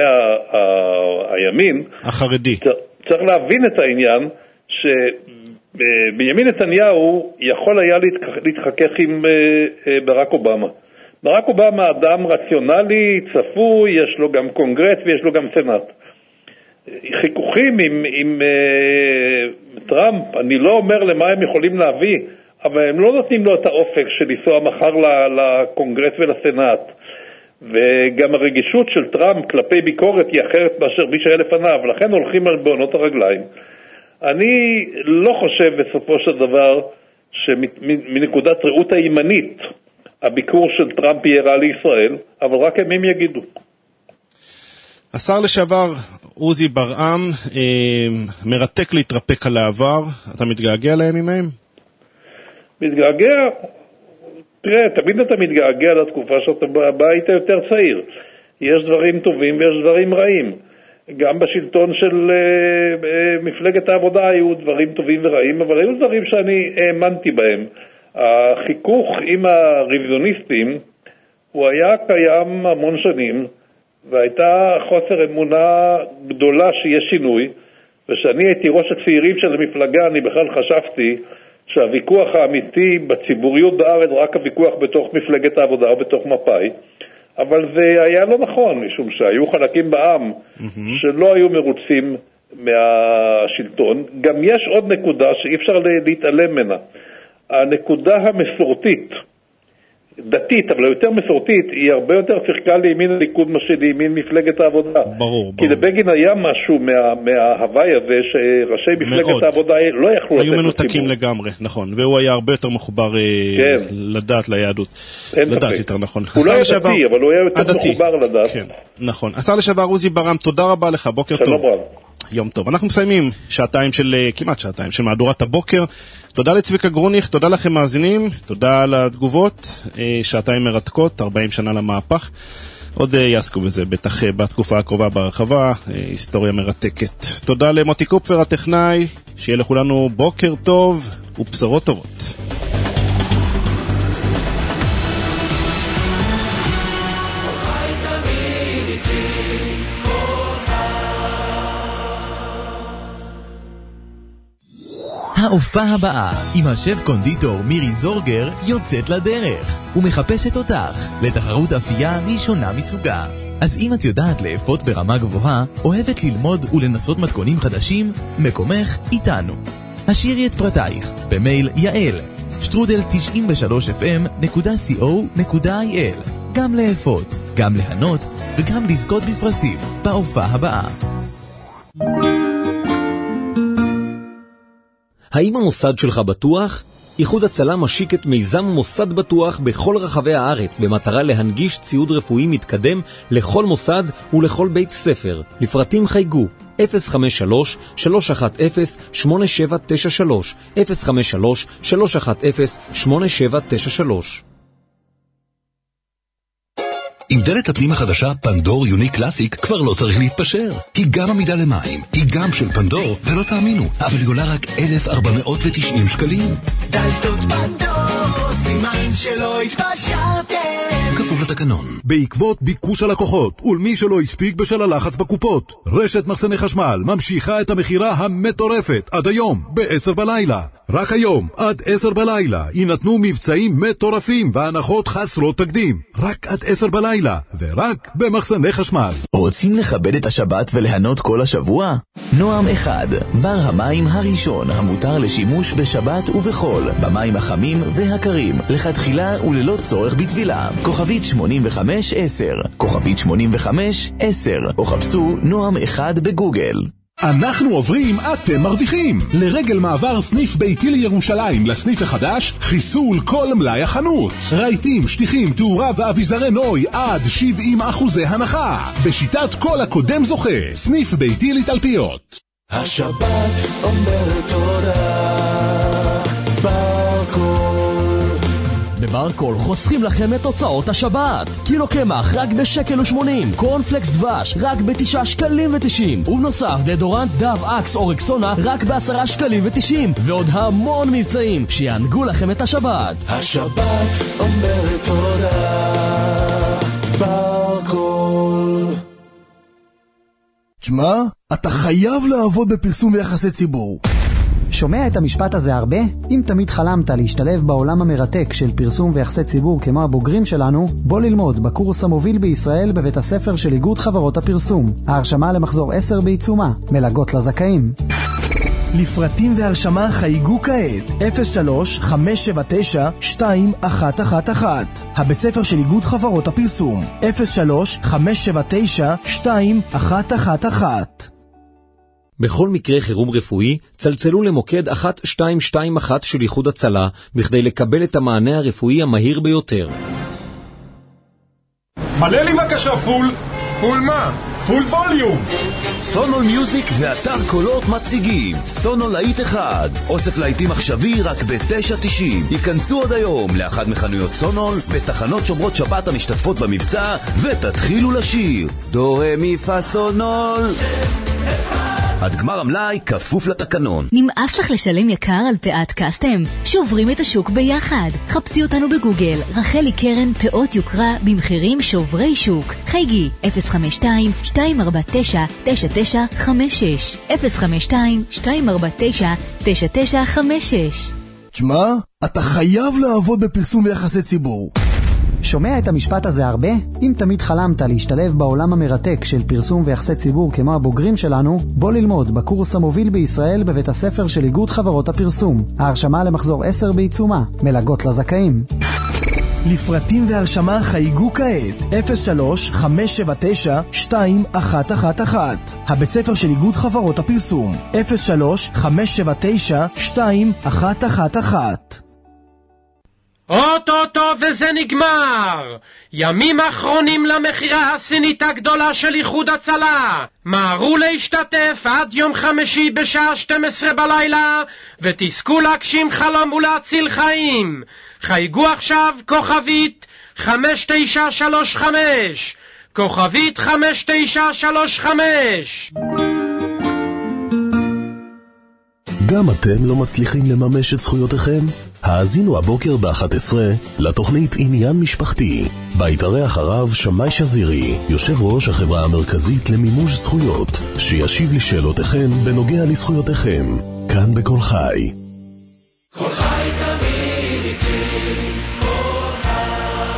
[SPEAKER 21] הימין.
[SPEAKER 4] החרדי.
[SPEAKER 21] צריך להבין את העניין בנימין נתניהו יכול היה להתחכך עם ברק אובמה. ברק אובמה אדם רציונלי, צפוי, יש לו גם קונגרס ויש לו גם סנאט. חיכוכים עם טראמפ, אני לא אומר למה הם יכולים להביא, אבל הם לא נותנים לו את האופק של לנסוע מחר לקונגרס ולסנאט. וגם הרגישות של טראמפ כלפי ביקורת היא אחרת מאשר מי שהיה לפניו, ולכן הולכים על בעונות הרגליים. אני לא חושב בסופו של דבר שמנקודת ראות הימנית הביקור של טראמפ יהיה רע לישראל, אבל רק הם יגידו.
[SPEAKER 4] השר לשעבר עוזי ברעם, מרתק להתרפק על העבר, אתה מתגעגע לימים ההם?
[SPEAKER 21] מתגעגע? תראה, תמיד אתה מתגעגע לתקופה שאתה היית יותר צעיר. יש דברים טובים ויש דברים רעים. גם בשלטון של מפלגת העבודה היו דברים טובים ורעים, אבל היו דברים שאני האמנתי בהם. החיכוך עם הרוויזיוניסטים הוא היה קיים המון שנים, והייתה חוסר אמונה גדולה שיש שינוי, ושאני הייתי ראש הצעירים של המפלגה, אני בכלל חשבתי שהוויכוח האמיתי בציבוריות בארץ רק הוויכוח בתוך מפלגת העבודה או בתוך מפא"י, אבל זה היה לא נכון, משום שהיו חלקים בעם שלא היו מרוצים מהשלטון. גם יש עוד נקודה שאי אפשר להתעלם ממנה. הנקודה המסורתית, דתית, אבל יותר מסורתית, היא הרבה יותר שיחקה לימין הליכוד מאשר לימין מפלגת העבודה.
[SPEAKER 4] ברור.
[SPEAKER 21] כי לבגין היה משהו מההוואי הזה שראשי מפלגת העבודה לא יכלו לתת
[SPEAKER 4] היו מנותקים לגמרי, נכון. והוא היה הרבה יותר מחובר לדת, ליהדות. לדת יותר נכון.
[SPEAKER 21] הוא לא היה דתי, אבל הוא היה יותר מחובר לדת.
[SPEAKER 4] כן, נכון. השר לשעבר עוזי ברעם, תודה רבה לך, בוקר טוב.
[SPEAKER 21] שלום רב.
[SPEAKER 4] יום טוב. אנחנו מסיימים כמעט שעתיים של מהדורת הבוקר. תודה לצביקה גרוניך, תודה לכם מאזינים, תודה על התגובות, שעתיים מרתקות, 40 שנה למהפך. עוד יעסקו בזה בטח בתקופה הקרובה ברחבה, היסטוריה מרתקת. תודה למוטי קופפר הטכנאי, שיהיה לכולנו בוקר טוב ובשורות טובות.
[SPEAKER 2] ההופעה הבאה עם השף קונדיטור מירי זורגר יוצאת לדרך ומחפשת אותך לתחרות אפייה ראשונה מסוגה. אז אם את יודעת לאפות ברמה גבוהה, אוהבת ללמוד ולנסות מתכונים חדשים, מקומך איתנו. השאירי את פרטייך במייל yael@93fm.co.il. גם לאפות, גם להנות וגם לזכות בפרסים בהופעה הבאה.
[SPEAKER 11] האם המוסד שלך בטוח? איחוד הצלה משיק את מיזם מוסד בטוח בכל רחבי הארץ במטרה להנגיש ציוד רפואי מתקדם לכל מוסד ולכל בית ספר. לפרטים חייגו 053-310-8793 053-310-8793.
[SPEAKER 17] עם דלת הפנים החדשה פנדור יוניק קלאסיק כבר לא צריך להתפשר. היא גם עמידה למים, היא גם של פנדור, ולא תאמינו, אבל היא עולה רק 1,490 שקלים.
[SPEAKER 19] דלתות פנדור, סימן שלא התפשרתם.
[SPEAKER 17] כפוף לתקנון.
[SPEAKER 13] בעקבות ביקוש הלקוחות ולמי שלא הספיק בשל הלחץ בקופות, רשת מחסני חשמל ממשיכה את המחירה המטורפת עד היום ב-10 בלילה. רק היום עד 10 בלילה יינתנו מבצעים מטורפים והנחות חסרות תקדים. רק עד 10 בלילה ורק במחסני חשמל.
[SPEAKER 2] רוצים לכבד את השבת ולהנות כל השבוע? נועם אחד, בר המים הראשון המותר לשימוש בשבת ובחול, במים החמים והקרים, לכתחילה וללא צורך בטבילה. כוכבית 8510, כוכבית 8510, או חפשו נועם אחד בגוגל.
[SPEAKER 13] אנחנו עוברים, אתם מרוויחים. לרגל מעבר סניף ביתי לירושלים לסניף החדש, חיסול כל מלאי החנות. רהיטים, שטיחים, תאורה ואביזרי נוי עד 70% הנחה. בשיטת כל הקודם זוכה. סניף ביתי לתלפיות.
[SPEAKER 3] השבת אומרת תודה ברקול.
[SPEAKER 22] בברקול חוסכים לכם את הוצאות השבת. קילו קמח רק ב1.80 שקל, קורנפלקס דבש רק ב9.90 שקלים, ובנוסף דדורנט דב אקס או רקסונה רק ב10.90 שקלים, ועוד המון מבצעים שיענגו לכם את השבת.
[SPEAKER 3] השבת אומרת תודה ברקול.
[SPEAKER 12] תשמע, אתה חייב לעבוד בפרסום ויחסי ציבור. שומע את המשפט הזה הרבה? אם תמיד חלמת להשתלב בעולם המרתק של פרסום ויחסי ציבור כמו הבוגרים שלנו, בוא ללמוד בקורס המוביל בישראל בבית הספר של איגוד חברות הפרסום. ההרשמה למחזור 10 בעיצומה. מלגות לזכאים. לפרטים והרשמה חייגו כעת 03-579-2111. הבית ספר של איגוד חברות הפרסום 03-579-2111.
[SPEAKER 11] בכל מקרה חירום רפואי, צלצלו למוקד 1221 של איחוד הצלה, בכדי לקבל את המענה הרפואי המהיר ביותר.
[SPEAKER 9] מלא לי בבקשה פול. פול מה? פול ווליום.
[SPEAKER 14] סונול מיוזיק ואתר קולות מציגים סונול להיט אחד, אוסף להיטים עכשווי רק ב-9.90. ייכנסו עוד היום לאחת מחנויות סונול בתחנות שומרות שבת המשתתפות במבצע ותתחילו לשיר דו רמי פה סונול. עד גמר המלאי כפוף לתקנון.
[SPEAKER 15] נמאס לך לשלם יקר על פאת קסטם? שוברים את השוק ביחד. חפשי אותנו בגוגל, רחלי קרן פאות יוקרה במחירים שוברי שוק. חייגי 052-249-9956 052-249-9956.
[SPEAKER 12] תשמע, אתה חייב לעבוד בפרסום ויחסי ציבור. שומע את המשפט הזה הרבה? אם תמיד חלמת להשתלב בעולם המרתק של פרסום ויחסי ציבור כמו הבוגרים שלנו, בוא ללמוד בקורס המוביל בישראל בבית הספר של איגוד חברות הפרסום. ההרשמה למחזור 10 בעיצומה. מלגות לזכאים. לפרטים והרשמה חייגו כעת 03-579-2111. הבית ספר של איגוד חברות הפרסום 03-579-2111.
[SPEAKER 9] אוטוטו וזה נגמר. ימים אחרונים למחירה הסינית הגדולה של איחוד הצלה. מהרו להשתתף עד יום חמישי בשעה 12 בלילה ותזכו להגשים חלום ולהציל חיים. חייגו עכשיו כוכבית 5935 כוכבית 5935.
[SPEAKER 1] גם אתם לא מצליחים לממש את זכויותיכם? האזינו הבוקר ב-11 לתוכנית עניין משפחתי. בהתארח הרב שמאי שזירי, יושב ראש החברה המרכזית למימוש זכויות, שישיב לשאלותיכם בנוגע לזכויותיכם. כאן בכל חי.
[SPEAKER 3] כל חי תמיד איתי, כל חי.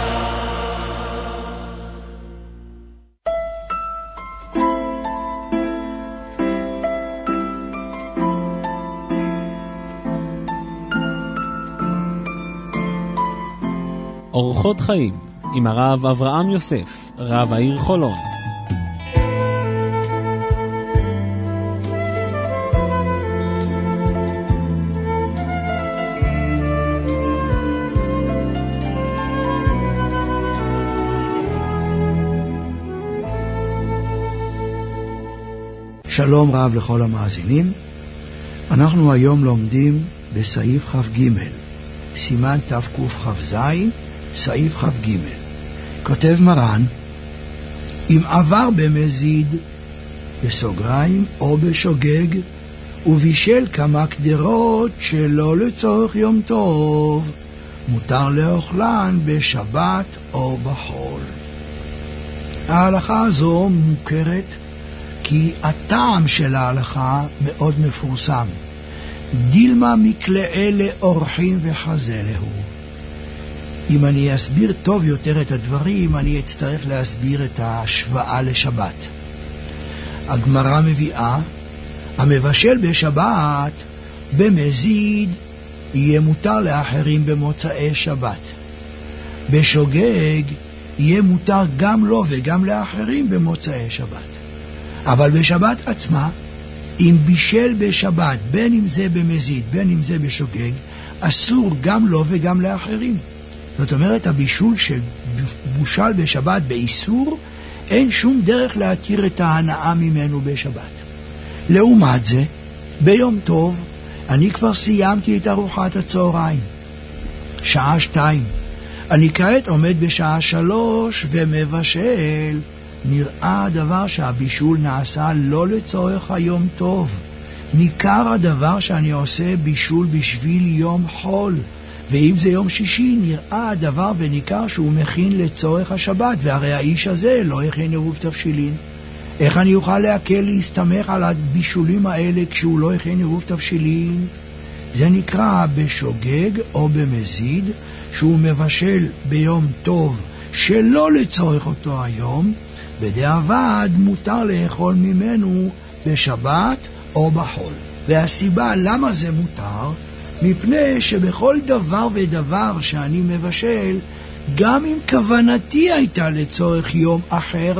[SPEAKER 5] אורחות חיים עם הרב אברהם יוסף, רב העיר חולון.
[SPEAKER 8] שלום רב לכל המאזינים. אנחנו היום לומדים בסעיף כ"ג, סימן תקכ"ז, סעיף כ"ג. כותב מרן, אם עבר במזיד, בסוגריים או בשוגג, ובישל כמה קדרות שלא לצורך יום טוב, מותר לאוכלן בשבת או בחול. ההלכה הזו מוכרת כי הטעם של ההלכה מאוד מפורסם. דילמה מקלעה לאורחים וחזה להו. אם אני אסביר טוב יותר את הדברים, אני אצטרך להסביר את ההשוואה לשבת. הגמרא מביאה, המבשל בשבת במזיד יהיה מותר לאחרים במוצאי שבת. בשוגג יהיה מותר גם לו וגם לאחרים במוצאי שבת. אבל בשבת עצמה, אם בישל בשבת, בין אם זה במזיד, בין אם זה בשוגג, אסור גם לו וגם לאחרים. זאת אומרת, הבישול שבושל בשבת באיסור, אין שום דרך להתיר את ההנאה ממנו בשבת. לעומת זה, ביום טוב, אני כבר סיימתי את ארוחת הצהריים. שעה 2. אני כעת עומד בשעה 3 ומבשל. נראה הדבר שהבישול נעשה לא לצורך היום טוב. ניכר הדבר שאני עושה בישול בשביל יום חול. ואם זה יום שישי, נראה הדבר וניכר שהוא מכין לצורך השבת, והרי האיש הזה לא הכין עירוב תבשילין. איך אני אוכל להקל להסתמך על הבישולים האלה כשהוא לא הכין עירוב תבשילין? זה נקרא בשוגג או במזיד, שהוא מבשל ביום טוב שלא לצורך אותו היום, בדיעבד מותר לאכול ממנו בשבת או בחול. והסיבה למה זה מותר, מפני שבכל דבר ודבר שאני מבשל, גם אם כוונתי הייתה לצורך יום אחר,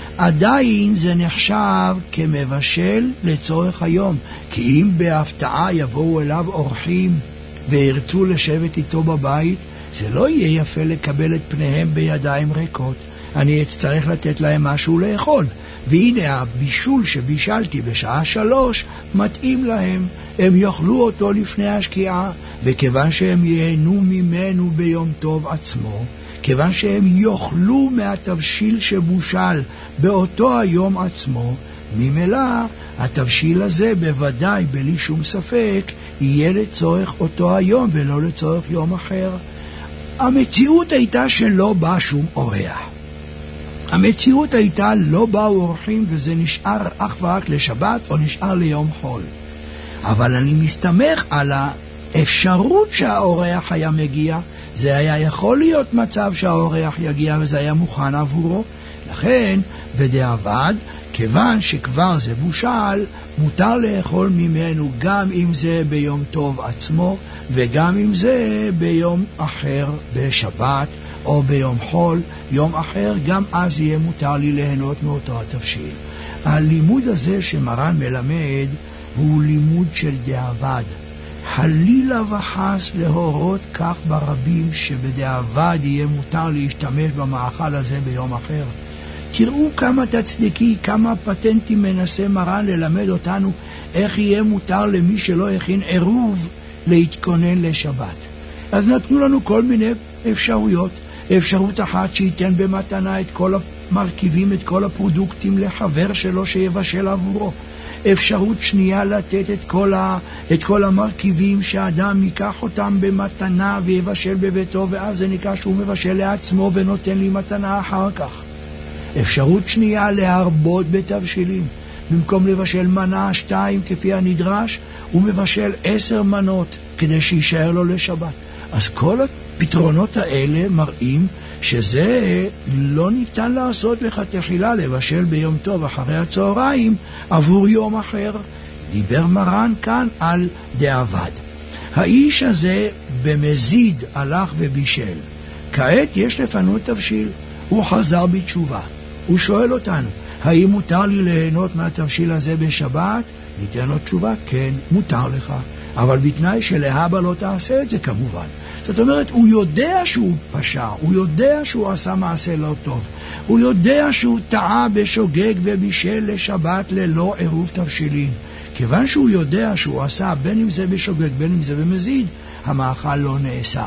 [SPEAKER 8] עדיין זה נחשב כמבשל לצורך היום. כי אם בהפתעה יבואו אליו אורחים וירצו לשבת איתו בבית, זה לא יהיה יפה לקבל את פניהם בידיים ריקות. אני אצטרך לתת להם משהו לאכול. והנה הבישול שבישלתי בשעה 3 מתאים להם. הם יאכלו אותו לפני השקיעה, וכיוון שהם ייהנו ממנו ביום טוב עצמו, כיוון שהם יאכלו מהתבשיל שבושל באותו היום עצמו, ממילא התבשיל הזה בוודאי בלי שום ספק יהיה לצורך אותו היום ולא לצורך יום אחר. המציאות הייתה שלא בא שום אורח. המציאות הייתה לא באו אורחים וזה נשאר אך ורק לשבת או נשאר ליום חול. אבל אני מסתמך על האפשרות שהאורח היה מגיע. זה היה יכול להיות מצב שהאורח יגיע וזה היה מוכן עבורו. לכן בדיעבד, כיוון שכבר זה בושל, מותר לאכול ממנו גם אם זה ביום טוב עצמו וגם אם זה ביום אחר בשבת או ביום חול, יום אחר, גם אז יהיה מותר לי ליהנות מאותו התבשיל. הלימוד הזה שמרן מלמד הוא לימוד של דיעבד. חלילה וחס להורות כך ברבים שבדיעבד יהיה מותר להשתמש במאכל הזה ביום אחר. תראו כמה תצדיקי, כמה פטנטים מנסה מרן ללמד אותנו איך יהיה מותר למי שלא הכין עירוב להתכונן לשבת. אז נתנו לנו כל מיני אפשרויות. אפשרות אחת שייתן במתנה את כל מרכיבים את כל הפרודוקטים לחבר שלו שיבשל עבורו. אפשרות שנייה לתת את כל המרכיבים שהאדם ייקח אותם במתנה ויבשל בביתו, ואז זה נקרא שהוא מבשל לעצמו ונותן לי מתנה אחר כך. אפשרות שנייה להרבות בתבשילים. במקום לבשל מנה 2 כפי הנדרש, הוא מבשל 10 מנות כדי שישאר לו לשבת. אז כל הפתרונות האלה מראים שזה לא ניתן לעשות לכתחילה, לבשל ביום טוב אחרי הצהריים עבור יום אחר. דיבר מרן כאן על דאבד. האיש הזה במזיד הלך ובישל. כעת יש לפנות תבשיל. הוא חזר בתשובה. הוא שואל אותנו, האם מותר לי ליהנות מהתבשיל הזה בשבת? ניתן לו תשובה, כן, מותר לך. אבל בתנאי שלהבא לא תעשה את זה כמובן. זאת אומרת, הוא יודע שהוא פשע, הוא יודע שהוא עשה מעשה לא טוב, הוא יודע שהוא טעה בשוגג ובישל לשבת ללא עירוב תבשילין. כיוון שהוא יודע שהוא עשה בין אם זה בשוגג בין אם זה במזיד, המאכל לא נאסר.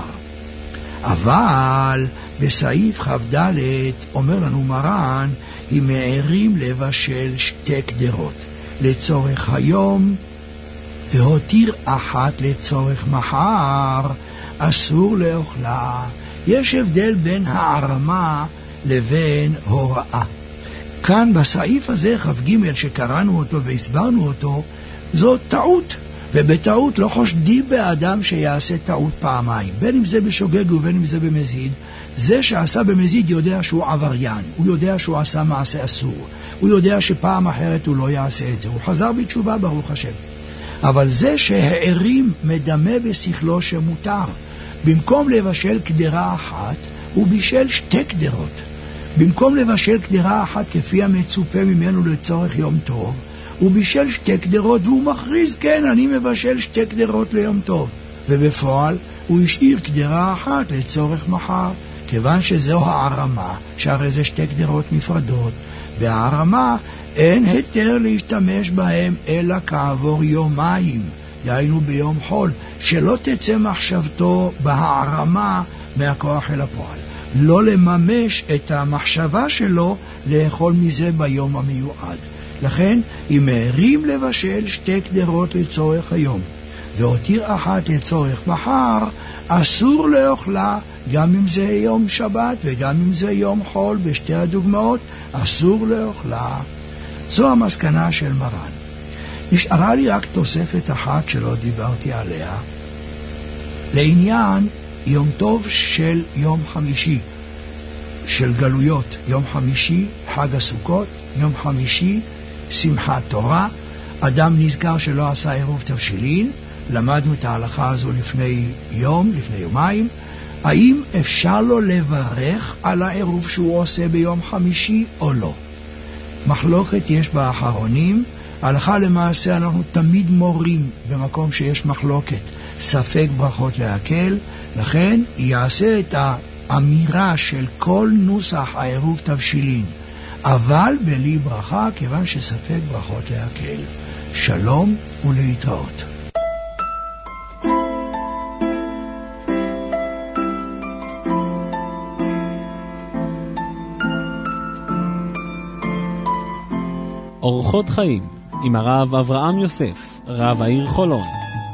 [SPEAKER 8] אבל בסעיף כ"ד אומר לנו מרן, אם מערים לבשל 2 קדרות לצורך היום והותיר 1 לצורך מחר, אסור לאוכלה. יש הבדל בין הערמה לבין הוראה. כאן בסעיף הזה כ"ג שקראנו אותו והסברנו אותו, זו טעות, ובטעות לא חושדים באדם שיעשה טעות פעמיים, בין אם זה בשוגג ובין אם זה במזיד. זה שעשה במזיד יודע שהוא עבריין, הוא יודע שהוא עשה מעשה אסור, הוא יודע שפעם אחרת הוא לא יעשה את זה, הוא חזר בתשובה ברוך השם. אבל זה שהערים מדמה בשכלו שמותר, במקום לבשל קדרה 1 הוא בישל 2 קדרות. במקום לבשל קדרה 1 כפי המצופה ממנו לצורך יום טוב, הוא בישל 2 קדרות והוא מכריז, כן, אני מבשל 2 קדרות ליום טוב, ובפועל הוא השאיר קדרה 1 לצורך מחר. כיוון שזו הערמה, שהרי זה 2 קדרות נפרדות, בהערמה אין היתר להשתמש בהם אלא כעבור יומיים, דהיינו ביום חול, שלא תצא מחשבתו בהערמה מהכוח אל הפועל, לא לממש את המחשבה שלו לאכול מזה ביום המיועד. לכן אם מערים לבשל 2 קדרות לצורך היום והותיר 1 לצורך מחר, אסור לאוכלה, גם אם זה יום שבת וגם אם זה יום חול. בשתי הדוגמאות אסור לאוכלה. זו המסקנה של מרן. נשארה לי רק תוספת אחת שלא דיברתי עליה, לעניין יום טוב של יום חמישי, של גלויות. יום חמישי חג הסוכות, יום חמישי שמחת תורה. אדם נזכר שלא עשה עירוב תבשילין, למדנו את ההלכה הזו לפני יומיים. האם אפשר לו לברך על העירוב שהוא עושה ביום חמישי או לא? מחלוקת יש באחרונים. הלכה למעשה אנחנו תמיד מורים במקום שיש מחלוקת ספק ברכות להקל, לכן יעשה את האמירה של כל נוסח העירוב תבשילין, אבל בלי ברכה, כיוון שספק ברכות להקל. שלום ולהתראות.
[SPEAKER 5] אורחות חיים עם הרב אברהם יוסף, רב העיר חולון.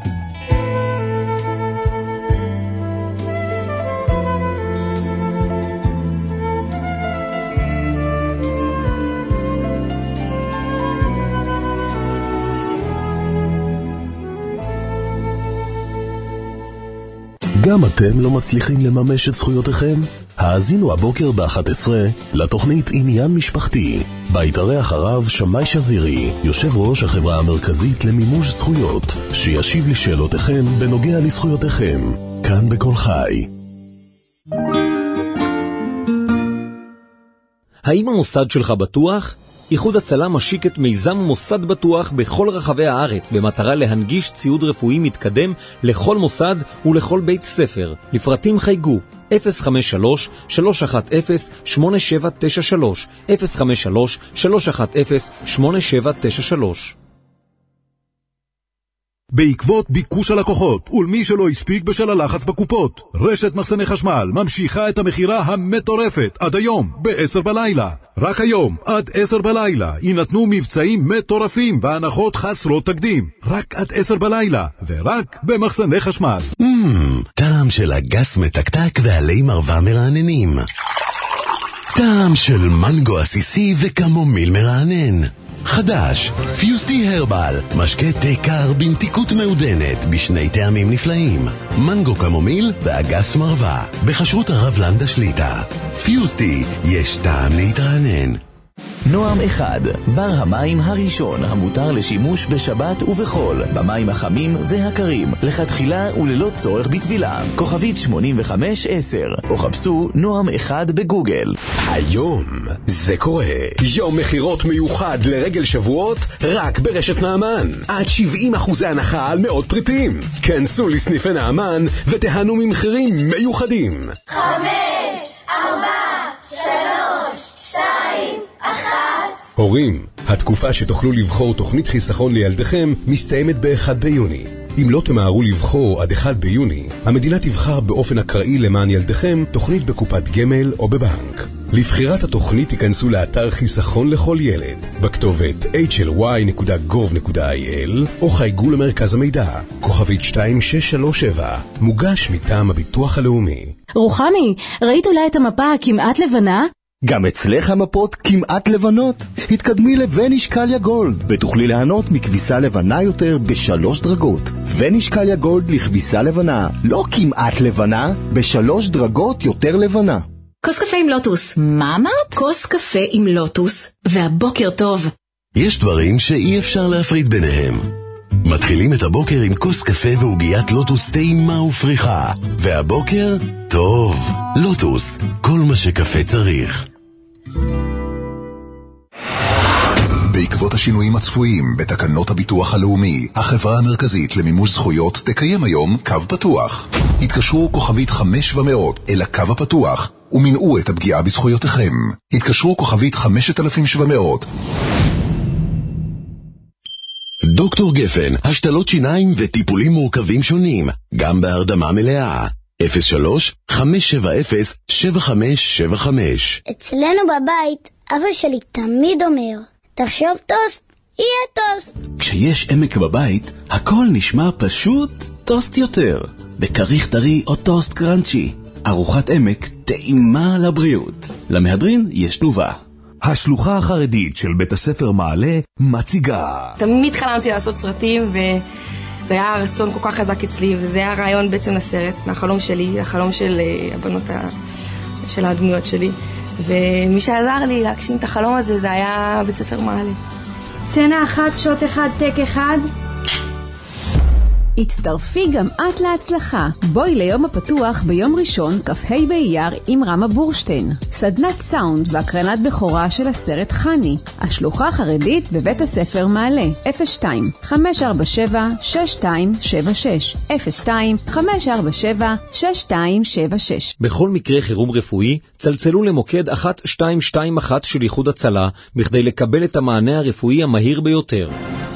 [SPEAKER 1] גם אתם לא מצליחים לממש את זכויותיכם? האזינו הבוקר ב-11 לתוכנית עניין משפחתי. בהתארח הרב שמאי שזירי, יושב ראש החברה המרכזית למימוש זכויות, שישיב לשאלותיכם בנוגע לזכויותיכם, כאן בכל חי.
[SPEAKER 11] האם המוסד שלך בטוח? איחוד הצלה משיק את מיזם מוסד בטוח בכל רחבי הארץ במטרה להנגיש ציוד רפואי מתקדם לכל מוסד ולכל בית ספר. לפרטים חייגו 053-310-8793 053-310-8793.
[SPEAKER 13] בעקבות ביקוש הלקוחות ולמי שלא הספיק בשל הלחץ בקופות, רשת מחסני חשמל ממשיכה את המחירה המטורפת עד היום ב-10 בלילה. רק היום עד 10 בלילה יינתנו מבצעים מטורפים והנחות חסרות תקדים. רק עד 10 בלילה ורק במחסני חשמל.
[SPEAKER 1] טעם של אגס מתקתק ועלי מרווה מרעננים. טעם של מנגו עסיסי וקמומיל מרענן. חדש, פיוסטי הרבל, משקה תה קר במתיקות מעודנת בשני טעמים נפלאים, מנגו קמומיל ואגס מרווה, בחשרות הרב לנדה שליטה. פיוסטי, יש טעם להתרענן.
[SPEAKER 2] נועם אחד, בר המים הראשון המותר לשימוש בשבת ובחול, במים החמים והקרים, לכתחילה וללא צורך בטבילה. כוכבית 8510, או חפשו נועם אחד בגוגל.
[SPEAKER 6] היום זה קורה. יום מחירות מיוחד לרגל שבועות רק ברשת נעמן. עד 70% הנחה על מאות פריטים. כנסו לסניפי נעמן ותהנו ממחירים מיוחדים.
[SPEAKER 20] 5, 4, 3, 2, 1.
[SPEAKER 6] הורים, התקופה שתוכלו לבחור תוכנית חיסכון לילדיכם מסתיימת ב-1 ביוני. אם לא תמהרו לבחור עד 1 ביוני, המדינה תבחר באופן אקראי למען ילדיכם תוכנית בקופת גמל או בבנק. לבחירת התוכנית תיכנסו לאתר חיסכון לכל ילד, בכתובת hly.gov.il או חייגו למרכז המידע, כוכבית 2637, מוגש מטעם הביטוח הלאומי.
[SPEAKER 7] רוחמי, ראית אולי את המפה הכמעט לבנה?
[SPEAKER 23] גם אצלך המפות כמעט לבנות. התקדמי לונישקליה גולד ותוכלי ליהנות מכביסה לבנה יותר ב3 דרגות. ונישקליה גולד לכביסה לבנה, לא כמעט לבנה, ב3 דרגות יותר לבנה.
[SPEAKER 15] כוס קפה עם לוטוס. מה אמרת? כוס קפה עם לוטוס, והבוקר טוב.
[SPEAKER 1] יש דברים שאי אפשר להפריד ביניהם. מתחילים את הבוקר עם כוס קפה ועוגיית לוטוס טעימה ופריחה, והבוקר טוב. לוטוס, כל מה שקפה צריך.
[SPEAKER 18] בעקבות השינויים הצפויים בתקנות הביטוח הלאומי, החברה המרכזית למימוש זכויות תקיים היום קו פתוח. התקשרו כוכבית 500 אל הקו הפתוח ומנעו את הפגיעה בזכויותיכם. התקשרו כוכבית 5700.
[SPEAKER 1] דוקטור גפן, השתלות שיניים וטיפולים מורכבים שונים, גם בהרדמה מלאה. 03-570-7575.
[SPEAKER 24] אצלנו בבית, אבא שלי תמיד אומר, תחשוב טוסט, יהיה טוסט.
[SPEAKER 25] כשיש עמק בבית, הכל נשמע פשוט טוסט יותר. בכריך טרי או טוסט קרנצ'י. ארוחת עמק טעימה לבריאות. למהדרין יש תנובה.
[SPEAKER 26] השלוחה החרדית של בית הספר מעלה מציגה.
[SPEAKER 27] תמיד חלמתי לעשות סרטים וזה היה רצון כל כך חזק אצלי, וזה היה רעיון בעצם לסרט, מהחלום שלי, החלום של הבנות של הדמויות שלי. ומי שעזר לי להגשים את החלום הזה זה היה בית ספר מעלה.
[SPEAKER 28] סצנה 1, שוט 1, טק 1.
[SPEAKER 29] הצטרפי גם את להצלחה. בואי ליום הפתוח ביום ראשון, כ"ה באייר, עם רמה בורשטיין. סדנת סאונד והקרנת בכורה של הסרט חני. השלוחה החרדית בבית הספר מעלה. 02-547-6276. 02-547-6276.
[SPEAKER 11] בכל מקרה חירום רפואי, צלצלו למוקד 1221 של איחוד הצלה, בכדי לקבל את המענה הרפואי המהיר ביותר.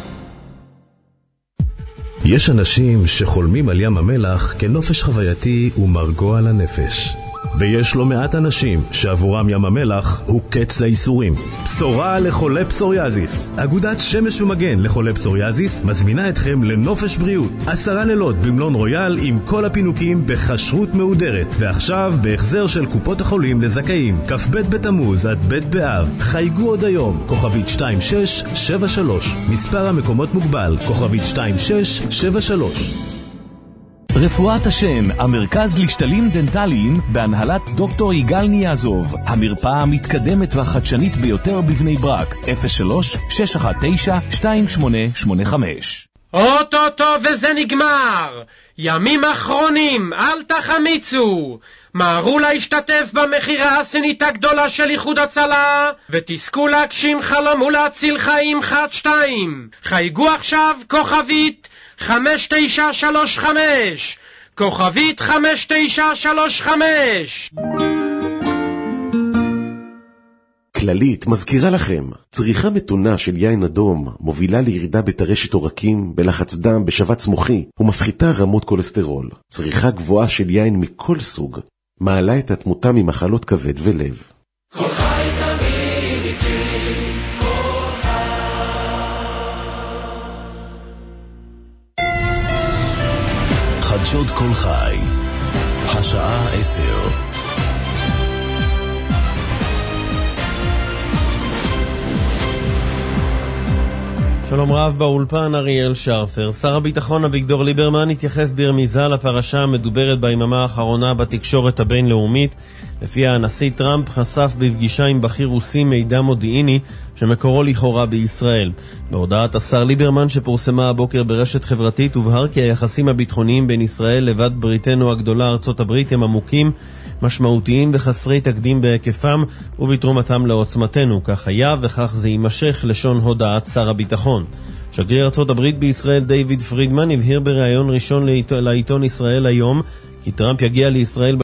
[SPEAKER 30] יש אנשים שחולמים על ים המלח כנופש חווייתי ומרגוע לנפש. ויש לא מעט אנשים שעבורם ים המלח הוא קץ לאיסורים. בשורה לחולי פסוריאזיס. אגודת שמש ומגן לחולי פסוריאזיס מזמינה אתכם לנופש בריאות. 10 לילות במלון רויאל עם כל הפינוקים בחשרות מהודרת. ועכשיו בהחזר של קופות החולים לזכאים. כ"ב בתמוז עד ב' באב. חייגו עוד היום. כוכבית 2673. מספר המקומות מוגבל. כוכבית 2673.
[SPEAKER 17] רפואת השן, המרכז לשתלים דנטליים בהנהלת דוקטור יגאל ניאזוב, המרפאה המתקדמת והחדשנית ביותר בבני ברק. 03-619-2885.
[SPEAKER 9] אוטוטו וזה נגמר. ימים אחרונים, אל תחמיצו. מהרו להשתתף במחירה הסינית הגדולה של איחוד הצלה, ותזכו להגשים חלום ולהציל חיים 1-2. חייגו עכשיו כוכבית 5935, כוכבית 5935.
[SPEAKER 3] כללית מזכירה לכם, צריכה מתונה של יין אדום מובילה לירידה בטרשת עורקים, בלחץ דם, בשבץ מוחי, ומפחיתה רמות כולסטרול. צריכה גבוהה של יין מכל סוג מעלה את התמותה ממחלות כבד ולב.
[SPEAKER 4] כל חי תמיד איתי, כל חי.
[SPEAKER 1] חדשות כל חי, השעה 10.
[SPEAKER 8] שלום רב באולפן אריאל שרפר. שר הביטחון אביגדור ליברמן התייחס ברמיזה לפרשה המדוברת ביממה האחרונה בתקשורת הבינלאומית, לפיה הנשיא טראמפ חשף בפגישה עם בכיר רוסי מידע מודיעיני שמקורו לכאורה בישראל. בהודעת השר ליברמן שפורסמה הבוקר ברשת חברתית הובהר כי היחסים הביטחוניים בין ישראל לבת בריתנו הגדולה ארצות הברית הם עמוקים, משמעותיים וחסרי תקדים בהיקפם ובתרומתם לעוצמתנו. כך היה וכך זה יימשך, לשון הודעת שר הביטחון. שגריר ארצות הברית בישראל דיוויד פרידמן הבהיר בריאיון ראשון לעיתון ישראל היום כי טראמפ יגיע לישראל